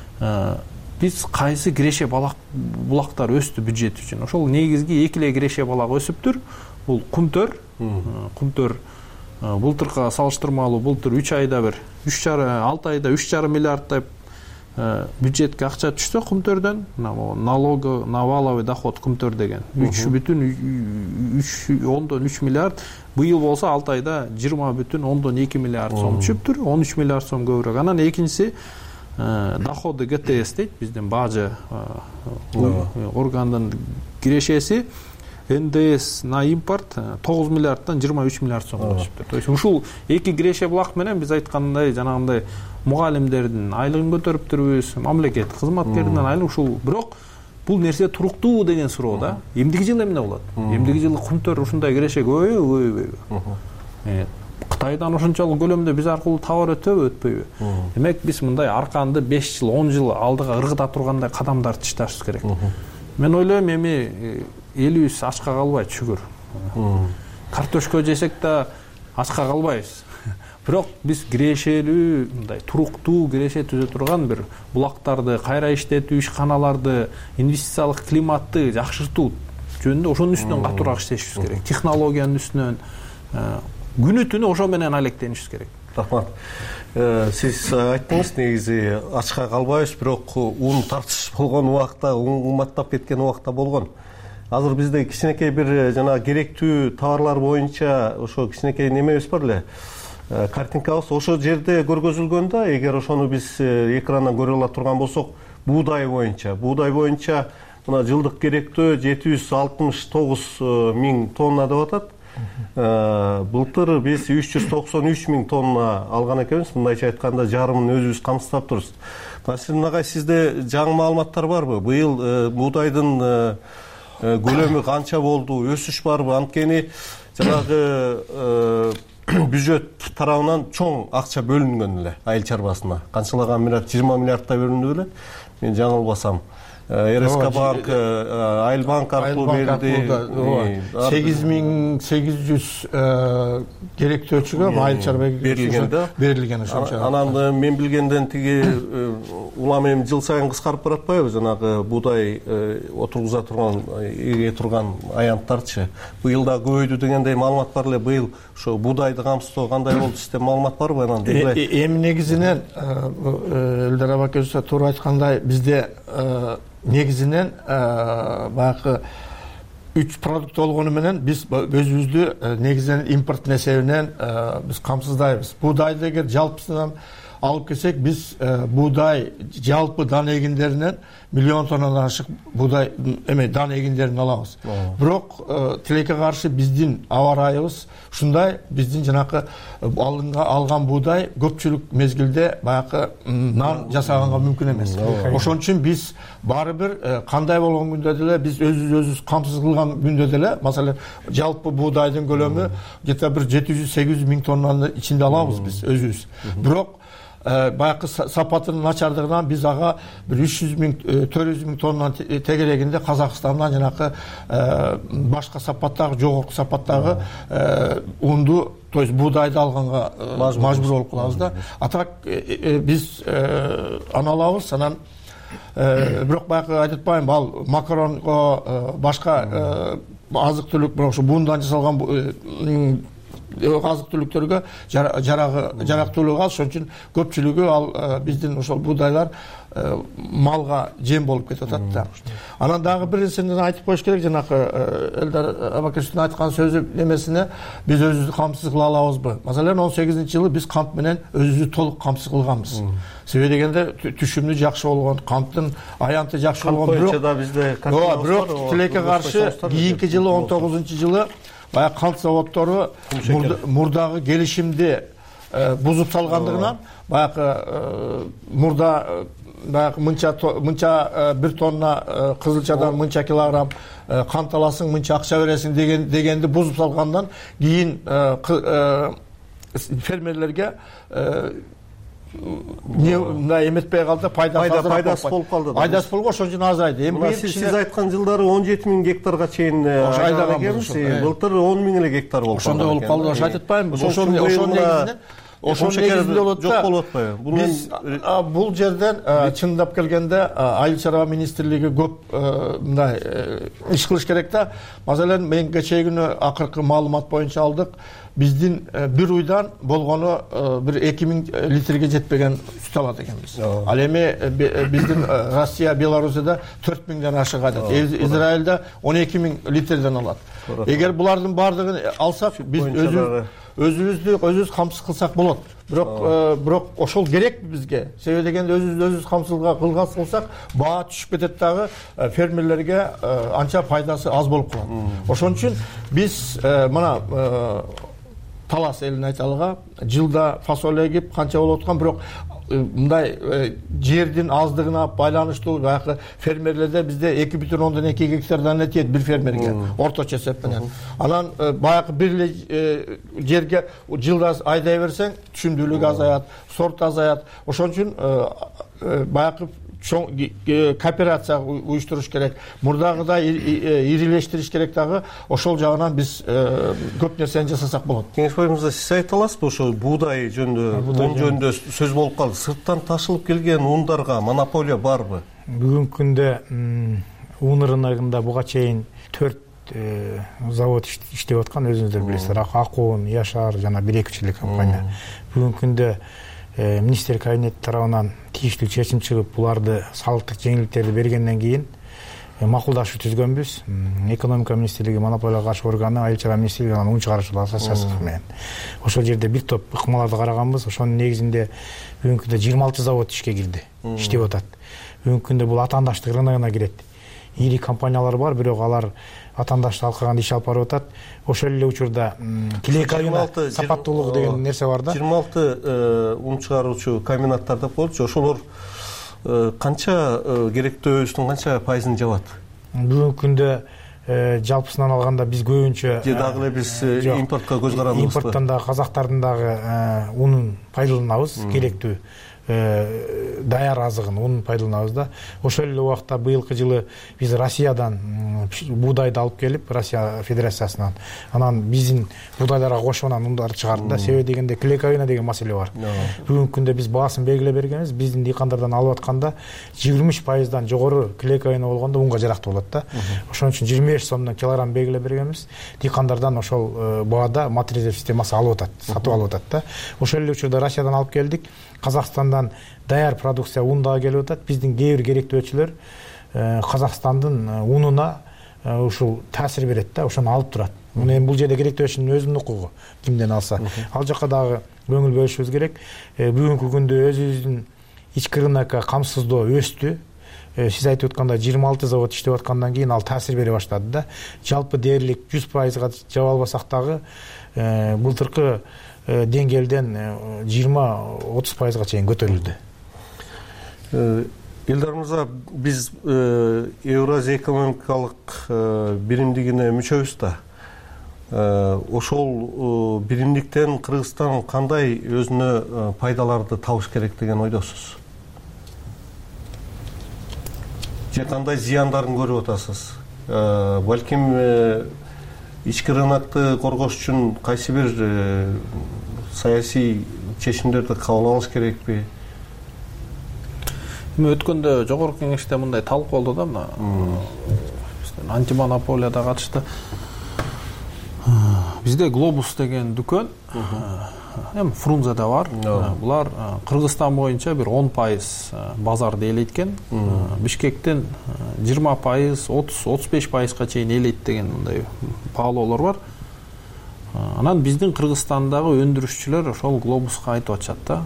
биз кайсы киреше булактар өстү бюджет үчүн. Ошол негизги 2 эле киреше булагы өсүптүр. Бул Кумтөр. Кумтөр былтыркыга салыштырмалуу былтыр 3 айда бир 6 айда 3,5 миллиардтай бюджетке акча түшсө Кумтөрдөн, налоговый валовый доход Кумтөр деген 3,3 миллиард. Быйыл болсо 6 айда 20,2 миллиард сом түшүптүр, 13 миллиард сом көбүрөөк. Анан экинчиси доходы ГТС дейт, биздин бажы органдын кирешеси НДС на импорт 9 миллиардтан 23 миллиард сомго түшүптүр. То есть ушул 2 киреше булак менен биз айткандай жанагындай мугалимдердин айлыгын көтөрүптүрбүз, мамлекеттик кызматкердин айлыгы ушул. Бирок бул нерсе туруктуу деген суроо да. Эмдиги жылы эмне болот? Эмдиги жылы Кумтөр ушундай киреше көбөйбү? Кытайдан ошончолук көлөмдө биз аркылуу товар өтөбү, өтпөйбү? Демек, биз мындай арканды 5 жыл, 10 жыл алдыга ыргыта тургандай кадамдарды иштешибиз керек. Мен ойлойм, эми элибиз ачка калбайт, шүгүр. Картошка жесек да ачка калбайбыз. Бирок биз кирешелүү, мындай туруктуу киреше түзө турган бир булактарды кайра иштетүү, ишканаларды, инвестициялык климатты жакшыртуу жөнүндө ошонун үстүнөн катуураак иштешибиз керек. Технологиянын үстүнөн күнү түнү ошо менен алектенишибиз керек. Рахмат. Сиз айттыңыз, негизи ачка калбайбыз, бирок ун тартыш болгон убакта, ун кымбаттап кеткен убакта болгон. Азыр бизде кичинекей бир жана керектүү товарлар боюнча ошо кичинекей немебиз бар эле. Картинкабыз ошо жерде көргөзүлгөндө, эгер ошону биз экрандан көрө ала турган болсок, буудай боюнча мына жылдык керектөө 769 миң тонна деп атат. Былтыр биз 393 миң тонна алган экенбиз. Мындайча айтканда жарымын өзүбүз камсыздап турбуз. Насирдин агай, сизде жаңы маалыматтар барбы? Быйыл буудайдын көлөмү канча болду? Өсүш барбы? Анткени жанагы бюджет тарабынан чоң акча бөлүнгөн эле айыл чарбасына. Канчалаган миллиард, 20 миллиардтай бөлүндү беле? Мен жаңылбасам. РСК банк, Айыл банк аркылуу берилди. 8800 керектөөчүгө айыл чарбага берилген ошончо. Анан мен билгенден тиги улам эми жыл сайын кыскарып баратпайбы, жанагы буудай отургуза турган, эге турган аянттарчы. Быйыл да көбөйдү дегендей маалымат бар эле. Быйыл ошо буудайды камсыздоо кандай болду, сизде маалымат барбы? Анан эми негизинен Элдар абакевич туура айткандай, бизде негизинен баягы 3 продукт болгону менен биз өзүбүздү негизинен импорттун эсебинен биз камсыздайбыз. Буудайды эгер жалпысынан алып келсек, биз буудай жалпы дан эгиндеринен миллион тоннадан ашык буудай дан эгиндерин алабыз. Бирок тилекке каршы биздин аба ырайыбыз ушундай, биздин жанакы алган буудай көпчүлүк мезгилде баягы нан жасаганга мүмкүн эмес. Ошон үчүн биз баары бир кандай болгон күндө деле биз өзүбүз камсыз кылган күндө деле, маселен, жалпы буудайдын көлөмү где-то бир 700-800 миң тоннанын ичинде алабыз биз өзүбүз. Бирок баягы сапатынын начардыгынан биз ага бир 300-400 миң тонна тегерегинде Казакстандан жанакы башка сапаттагы, жогорку сапаттагы унду, то есть буудайды алганга мажбур болуп калабыз да. А так биз аны алабыз, анан бирок баягы айтып атпаймынбы, ал макаронго, башка азык түлүк, бирок ушу буундан жасалган азык түлүктөргө жарактуулугу аз, ошон үчүн көпчүлүгү ал биздин ошол буудайлар малга жем болуп кетип атат да. Анан дагы бир нерсени айтып коюш керек, жанакы Элдар Абакештин айткан сөзү немесине биз өзүбүздү камсыз кыла алабызбы? Маселен 18-жылы биз камп менен өзүбүздү толук камсыз кылганбыз. Себеби дегенде түшүмү жакшы болгон, камптын аянты жакшы болгон, бирок тилекке каршы кийинки жылы 19-жылы баягы кант заводдору мурдагы келишимди бузуп салгандыгынан баягы мурда баягы мынча бир тонна кызылчадан мынча килограмм кант аласың, мынча акча бересиң дегенди бузуп салгандан кийин фермерлерге мындай эметпей калды, пайдасы болуп калды. Пайдасы болуп, ошон үчүн азайды. Эми сиз айткан жылдары 17 миң гектарга чейин айдаган экенбиз. Былтыр 10 миң эле гектар болуп калды. Ошондой болуп калды, ошо айтып атпаймынбы? Ошон негизинде болот да. Жок болуп атпайбы? Биз бул жерден чындап келгенде Айыл чарба министрлиги көп мындай иш кылыш керек да. Маселен, мен кечээ күнү акыркы маалымат боюнча алдык. Биздин бир уйдан болгону бир 2000 литрге жетпеген сүт алат экенбиз. Ал эми биздин Россия, Белоруссияда 4000ден ашык айдат. Израилде 12 миң литрден алат. Эгер булардын бардыгын алсак, биз өзүбүз камсыз кылсак болот. Бирок ошол керек бизге. Себеби дегенде өзүбүз камсыз кылсак, баа түшүп кетет дагы, фермерлерге анча пайдасы аз болуп калат. Ошон үчүн биз мына Талас элин айталыга жылда фасоле эгип канча болуп аткан, бирок мындай жердин аздыгына байланыштуу баягы фермерлерде бизде 2,2 гектардан этет бир фермерге орточо эсеп менен. Анан баягы бир эле жерге жылда айдай берсең, түшүмдүүлүк азаят, сорт азаят. Ошон үчүн баягы чоң кооперация уюштуруш керек. Мурдагыдай ирилештириш керек дагы. Ошол жагынан биз көп нерсени жасасак болот. Кеңешбай мырза, сиз айта аласызбы, ошо буудай жөнүндө сөз болуп калды. Сырттан ташылып келген ундарга монополия барбы? Бүгүнкү күндө ун рыногунда буга чейин 4 завод иштеп аткан, өзүңүздөр билесиздер. Акуун, Яшар жана 1-2 эле компания. Бүгүнкү күндө министр кабинети тарабынан тийиштүү чечим чыгып, буларды салыктык жеңилдиктерди бергенден кийин макулдашуу түзгөнбүз. Экономика министрлиги, монополияга каршы органы, Айыл чарба министрлиги анан ун чыгаруучулар ассоциациясы менен. Ошол жерде бир топ ыкмаларды караганбыз. Ошонун негизинде бүгүнкү күндө 26 завод ишке кирди, иштеп атат. Бүгүнкү күндө бул атаандаштык рыногуна кирет. Ири компаниялар бар, бирок алар атаандаштык алкаган иш алып барып атат. Ошол эле учурда тилекайына сапаттуулугу деген нерсе бар да. 26 ун чыгаруучу комбинаттар деп болчу. Ошолор канча керектөөбүздүн канча пайызын жабат? Бүгүнкү күндө жалпысынан алганда биз көбүнчө дагы эле биз импортко көз каранабызбы? Импорттон да казактардын дагы унун пайдаланабыз, керектүү даяр азыгын унун пайдаланабыз да. Ошол эле убакта быйылкы жылы биз Россиядан буудайды алып келип, Россия Федерациясынан, анан биздин буудайларга кошуп анан ундарды чыгарды да. Себеби дегенде клейковина деген маселе бар. Бүгүнкү күндө биз баасын белгилеп бергенбиз. Биздин дыйкандардан алып атканда 23%дан жогору клейковина болгондо унга жарактуу болот да. Ошон үчүн 25 сомдон килограмм белгилеп бергенбиз. Дыйкандардан ошол баада материал системасы алып атат, сатып алып атат да. Ошол эле учурда Россиядан алып келдик. Казакстандан даяр продукция ун дагы келип атат. Биздин кээ бир керектөөчүлөр Казакстандын унуна ушул таасир берет да, ошону алып турат. Эми бул жерде керектөөчүнүн өзүнүн укугу, кимден алса. Ал жака дагы көңүл бөлүшүбүз керек. Бүгүнкү күндө өзүбүздүн ички рынокко камсыздоо өстү. Сиз айтып аткандай 26 завод иштеп аткандан кийин ал таасир бере баштады да. Жалпы дээрлик 100%га жаба албасак дагы былтыркы деңгээлден 20-30%га чейин көтөрүлдү. Элдар мырза, биз Евразия экономикалык биримдигине мүчөбүз да. Ошол биримдиктен Кыргызстан кандай өзүнө пайдаларды табыш керек деген ойдосуз? Же кандай зыяндарын көрүп атасыз? Балким ички рынокты коргош үчүн кайсы бир саясий чечимдерди кабыл алыш керекпи? Өткөндө жогорку кеңеште мындай талкуу болду да, мына антимонополияга катышты. Бизде Глобус деген дүкөн, эми Фрунзеде бар. Булар Кыргызстан боюнча бир 10% базарды ээлейт экен. Бишкектен 20%, 30-35%га чейин ээлейт деген мындай баалоолор бар. Анан биздин Кыргызстандагы өндүрүшчүлөр ошол Глобуска айтып атышат да.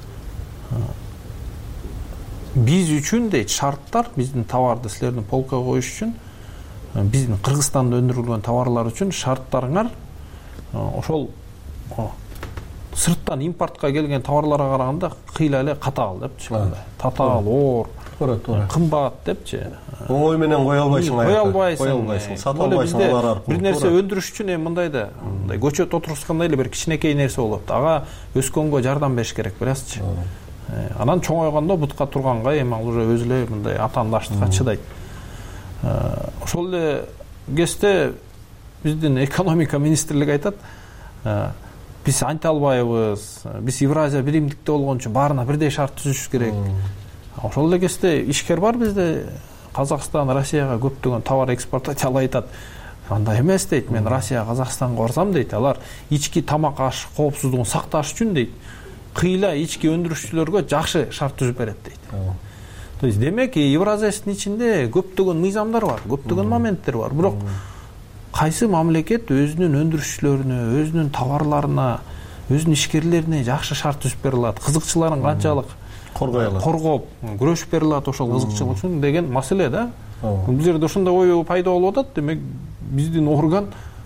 Биз үчүн дейт шарттар, биздин товарды силердин полкага коюш үчүн, биздин Кыргызстанда өндүрүлгөн товарлар үчүн шарттарыңар ошол сырттан импортко келген товарларга караганда кыйла эле катаал депчи. Татаал, оор, кымбат депчи. Оңой менен кое албайсың. Кое албайсың. Сата албайсың алар аркылуу. Бир нерсе өндүрүш үчүн эми мындай да, мындай көчөт отурускандай эле бир кичинекей нерсе болот. Ага өскөнгө жардам бериш керек, билесизчи. Анан чоңойгондо бутка турганга эми ал уже өзү эле мындай атаандаштыкка чыдайт. Ошол эле кезде биздин экономика министрлиги айтат, биз анте албайбыз, биз Евразия биримдикте болгон үчүн баарына бирдей шарт түзүш керек. Ошол эле кезде ишкер бар бизде, Казакстан, Россияга көптөгөн товар экспорттойт, айтат. Андай эмес дейт, мен Россия, Казакстанга барсам дейт, алар ички тамак аш коопсуздугун сакташ үчүн дейт, кыйла ички өндүрүшчүлөргө жакшы шарт түзүп берет дейт. То есть демек Евразиясынын ичинде көптөгөн мыйзамдар бар, көптөгөн моменттер бар. Бирок кайсы мамлекет өзүнүн өндүрүшчүлөрүнө, өзүнүн товарларына, өзүнүн ишкерлерине жакшы шарт түзүп бере алат, кызыкчыларын канчалык коргоп, күрөшүп бере алат ошол кызыкчылык үчүн деген маселе да. Бул жерде ошондой ой пайда болуп атат. Демек биздин орган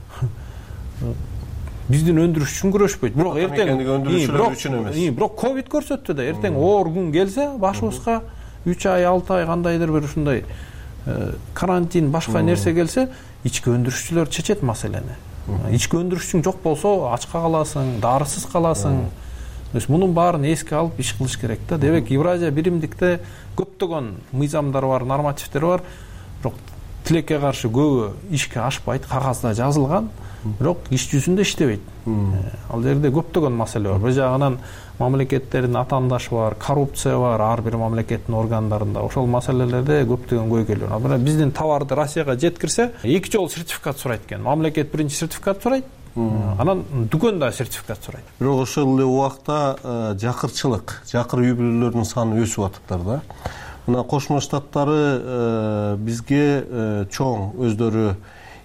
биздин өндүрүш үчүн күрөшпөйт. Бирок эртең өндүрүшчүлөр үчүн эмес. Бирок ковид көрсөттү да, эртең оор күн келсе, башыбызга 3 ай, 6 ай кандайдыр бир ушундай карантин, башка нерсе келсе, ички өндүрүшчүлөр чечет маселени. Ички өндүрүшчүң жок болсо, ачка каласың, дарысыз каласың. Мунун баарын эске алып иш кылыш керек да. Демек Евразия биримдикте көптөгөн мыйзамдар бар, нормативдер бар. Бирок тилекке каршы көбү ишке ашпайт, кагазда жазылган, бирок иш жүзүндө иштебейт. Ал жерде көптөгөн маселе бар. Бир жагынан мамлекеттердин атаандашы бар, коррупция бар, ар бир мамлекеттин органдарында. Ошол маселелерде көптөгөн көйгөйлөр бар. Бирок биздин товарды Россияга жеткирсе, 2 жолу сертификат сурайт экен. Мамлекет биринчи сертификат сурайт, анан дүкөн да сертификат сурайт. Бирок ошол эле убакта жакыр үй бүлөлөрдүн саны өсүп атыптыр да. Мына Кошмо Штаттары бизге чоң өздөрү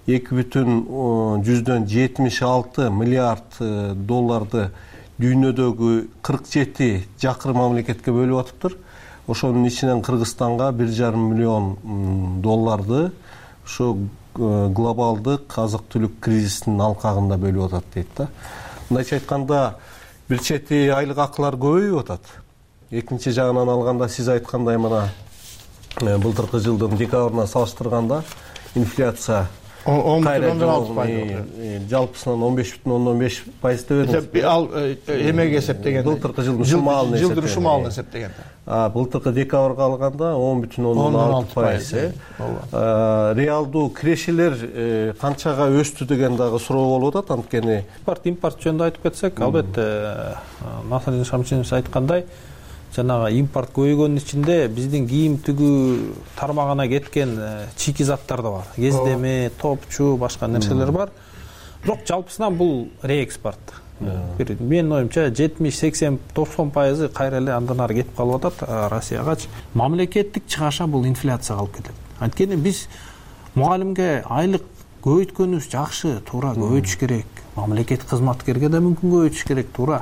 2,76 миллиард долларды дүйнөдөгү 47 жакыр мамлекетке бөлүп атыптыр. Ошонун ичинен Кыргызстанга 1,5 миллион долларды ошо глобалдык азык-түлүк кризисинин алкагында бөлүп атат дейт да. Мындайча айтканда, бир чети айлык акылар көбөйүп атат. Экинчи жагынан алганда, сиз айткандай мына былтыркы жылдын декабрына салыштырганда инфляция жалпысынан 15,5% деп ал эмеге эсептеген. Былтыркы жылдын шумалын эсептеген. Былтыркы декабрга алганда 10,6%. Реалдуу кирешелер канчага өстү деген дагы суроо болуп атат. Анткени импорт жөнүндө айтып кетсек, албетте Насырдин Шамшинович айткандай, жанагы импорт көйгөнүн ичинде биздин кийим тигүү тармагына кеткен чийки заттар да бар. Кездеме, топчу, башка нерселер бар. Бирок жалпысынан бул реэкспорт. Менин оюмча 70-80-90% кайра эле андан ары кетип калып атат Россияга. Мамлекеттик чыгаша бул инфляцияга алып келет. Анткени биз мугалимге айлык көбөйткөнүбүз жакшы, туура көбөйтүш керек. Мамлекеттик кызматкерге да мүмкүн көбөйтүш керек, туура.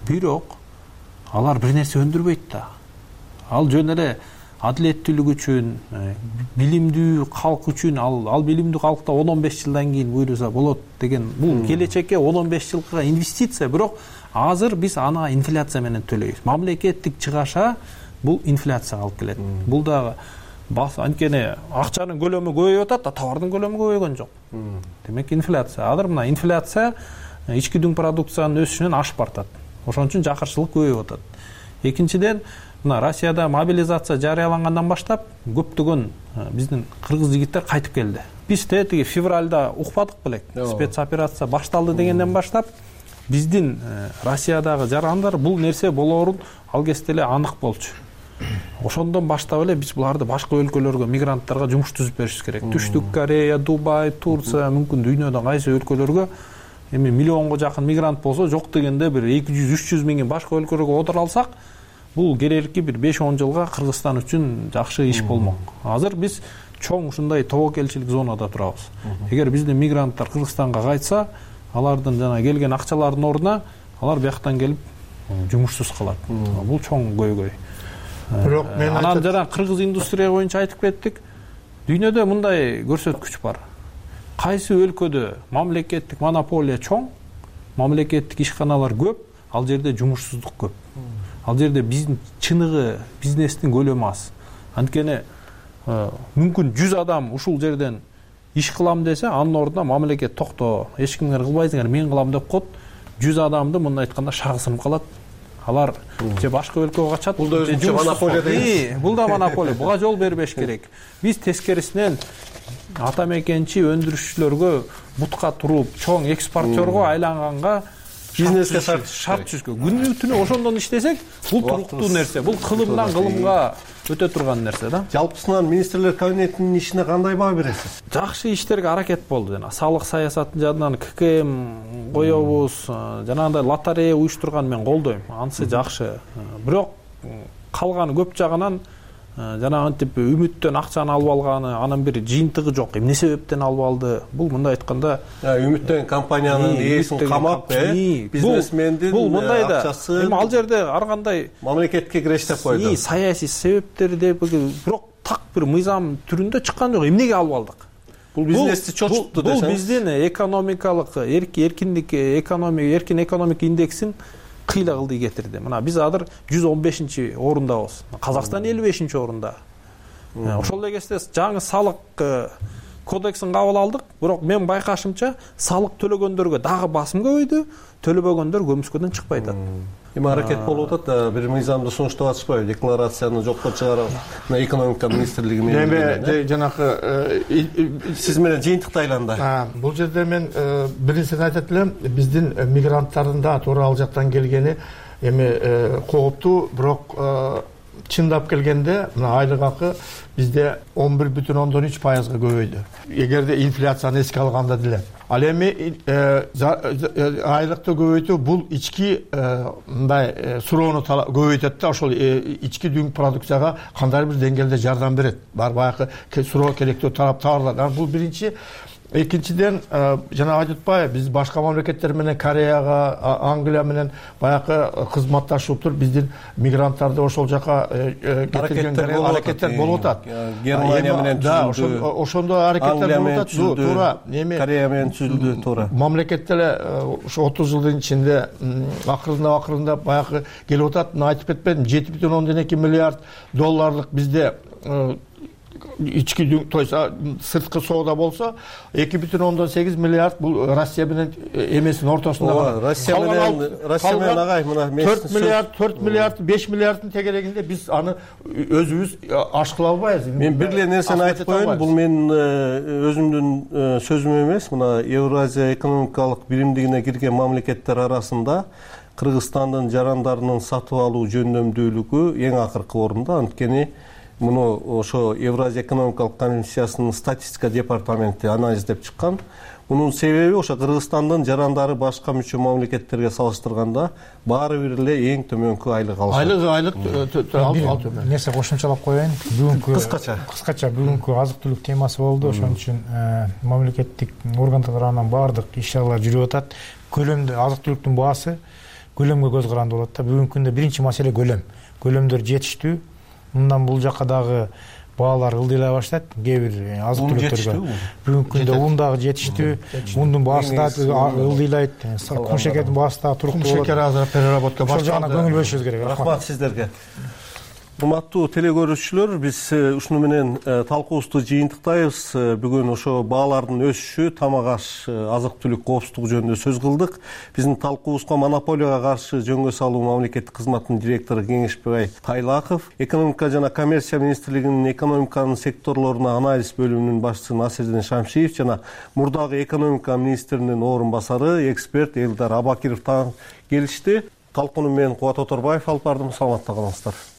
бирок алар бир нерсе өндүрбөйт да. Ал жөн эле адилеттүүлүк үчүн, билимдүү калк үчүн, ал билимдүү калкта 10-15 жылдан кийин буйруса болот деген бул келечекке 10-15 жылга инвестиция. Бирок азыр биз аны инфляция менен төлөйбүз. Мамлекеттик чыгаша бул инфляцияга алып келет. Бул дагы анткени акчанын көлөмү көбөйүп атат, а товардын көлөмү көбөйгөн жок. Демек инфляция. Азыр мына инфляция ички дүң продукциянын өсүшүнөн ашып бартат. Ошон үчүн жакырчылык көбөйүп атат. Экинчиден, мына Россияда мобилизация жарыялангандан баштап көптөгөн биздин кыргыз жигиттер кайтып келди. Биз тиги февралда укпадык белек. Спецоперация башталды дегенден баштап биздин Россиядагы жарандар бул нерсе болоорун ал кезде эле анык болчу. Ошондон баштап эле биз буларды башка өлкөлөргө, мигранттарга жумуш түзүп беришибиз керек. Түштүк Корея, Дубай, Турция, мүмкүн дүйнөдөн кайсы өлкөлөргө эми миллионго жакын мигрант болсо, жок дегенде бир 200-300 миңин башка өлкөлөргө отура алсак, бул келерки бир 5-10 жылга Кыргызстан үчүн жакшы иш болмок. Азыр биз чоң ушундай тобокелчилик зонада турабыз. Эгер биздин мигранттар Кыргызстанга кайтса, алардын жана келген акчалардын ордуна алар бияктан келип жумушсуз калат. Бул чоң көйгөй. Бирок мен анан жана кыргыз индустрия боюнча айтып кеттик. Дүйнөдө мындай көрсөткүч бар. Кайсы өлкөдө мамлекеттик монополия чоң, мамлекеттик ишканалар көп, ал жерде жумушсуздук көп. Ал жерде биздин чыныгы бизнестин көлөмү аз. Анткени мүмкүн 100 адам ушул жерден иш кылам десе, анын ордуна мамлекет токто, эч кимдер кылбайсыңар, мен кылам деп коет. 100 адамды мындай айтканда шагысым калат. Алар же башка өлкөгө качат. Бул да өзүнчө монополия деген. Бул да монополия. Буга жол бербеш керек. Биз тескерисинен ата мекенчи өндүрүшчүлөргө бутка туруп, чоң экспортерго айланганга бизнеске шарт түзгөн. Күнү түнү ошондон иштесек, бул туруктуу нерсе. Бул кылымдан кылымга өтө турган нерсе да. Жалпысынан министрлер кабинетинин ишине кандай баа бересиз? Жакшы иштерге аракет болду. Жана салык саясатын жадынан ККМ коебуз, жанагындай лотерея уюштурган мен колдойм. Анысы жакшы. Бирок калганы көп жагынан жанагынтип үмүттөн акчаны алып алганы, анын бир жыйынтыгы жок. Эмне себептен алып алды? Бул мындай айтканда, үмүттөн компаниянын ээсин камап, бизнесмендин акчасы. Эми ал жерде ар кандай мамлекетке кирештеп койду. Саясий себептер деп, бирок так бир мыйзам түрүндө чыккан жок. Эмнеге алып алдык? Бул бизнести чочутту десеңиз. Бул биздин экономикалык эркиндик эркин экономика индексин кыйла кылды кетирди. Мына биз азыр 115-чи орундабыз. Казакстан 55-чи орунда. Ошол эле кезде жаңы салык кодексин кабыл алдык, бирок мен байкашымча салык төлөгөндөргө дагы басым көбөйдү, төлөбөгөндөр көмүскөдөн чыкпай атат. Эми аракет болуп атат, бир мыйзамды сунуштап атышпайбы? Декларацияны жокко чыгарып, мына экономика министрлиги менен. Эми жанакы сиз менен жыйынтыктайланда. Бул жерде мен бир нерсени айтат элем, биздин мигранттардын да туура ал жактан келгени эми кооптуу, бирок чындап келгенде мына айлык акы бизде 11,3% көбөйдү. Эгерде инфляцияны эске алганда деле. Ал эми айлыкты көбөйтүү бул ички мындай суроону көбөйтөт да, ошол ички дүң продукцияга кандай бир деңгээлде жардам берет. Баягы суроо керектүү тараптар. Бул биринчи. Экинчиден, жана айтып атпайбы, биз башка мамлекеттер менен Кореяга, Англия менен баягы кызматташып туруп биздин мигранттарды ошол жака аракеттер болуп атат. Германия менен түзүлдү. Ошондо аракеттер болуп атат. Туура. Корея менен түзүлдү, туура. Мамлекеттер ошо 30 жылдын ичинде акырында баягы келип атат. Мен айтып кетпедим, 7,2 миллиард долларлык бизде ички дүң, то есть сырткы соода болсо 2,8 миллиард бул Россия менен эмесинин ортосунда. Россия менен агай мына 4 миллиард, 5 миллиарддын тегерегинде биз аны өзүбүз ашкыла албайбыз. Мен бир эле нерсени айтып коеюн, бул менин өзүмдүн сөзүм эмес. Мына Евразия экономикалык биримдигине кирген мамлекеттер арасында Кыргызстандын жарандарынын сатып алуу жөндөмдүүлүгү эң акыркы орунда. Анткени муну ошо Евразия экономикалык комиссиясынын статистика департаменти анализдеп чыккан. Мунун себеби ошо Кыргызстандын жарандары башка мүчө мамлекеттерге салыштырганда баары бир эле эң төмөнкү айлык алышат. Айлык төмөн. Нерсе кошумчалап коеюн. Бүгүнкү кыскача бүгүнкү азык-түлүк темасы болду. Ошон үчүн мамлекеттик органдар тарабынан баардык иш-чаралар жүрүп атат. Көлөмдө азык-түлүктүн баасы көлөмгө көз каранды болот да. Бүгүнкү күндө биринчи маселе көлөмдөр жетиштүү. Мындан бул жака дагы баалар ылдыйлай баштайт. Кээ бир азык түлүктөргө бүгүнкү күндө ун дагы жетиштүү. Ундун баасы да ылдыйлайт. Кум шекердин баасы да туруктуу болот. Кум шекер азыр переработка башталды. Ошол жагына көңүл бөлүшүбүз керек. Рахмат сиздерге. Урматтуу телекөрүүчүлөр, биз ушуну менен талкуубузду жыйынтыктайбыз. Бүгүн ошо баалардын өсүшү, тамак аш, азык түлүк коопсуздугу жөнүндө сөз кылдык. Биздин талкуубузга монополияга каршы жөнгө салуу мамлекеттик кызматынын директору Кеңешбай Тайлаков, экономика жана коммерция министрлигинин экономиканын секторлоруна анализ бөлүмүнүн башчысы Насирдин Шамшиев жана мурдагы экономика министринин орун басары, эксперт Элдар Абакиров келишти. Талкууну мен Кубат Оторбаев алып бардым. Саламатта калыңыздар.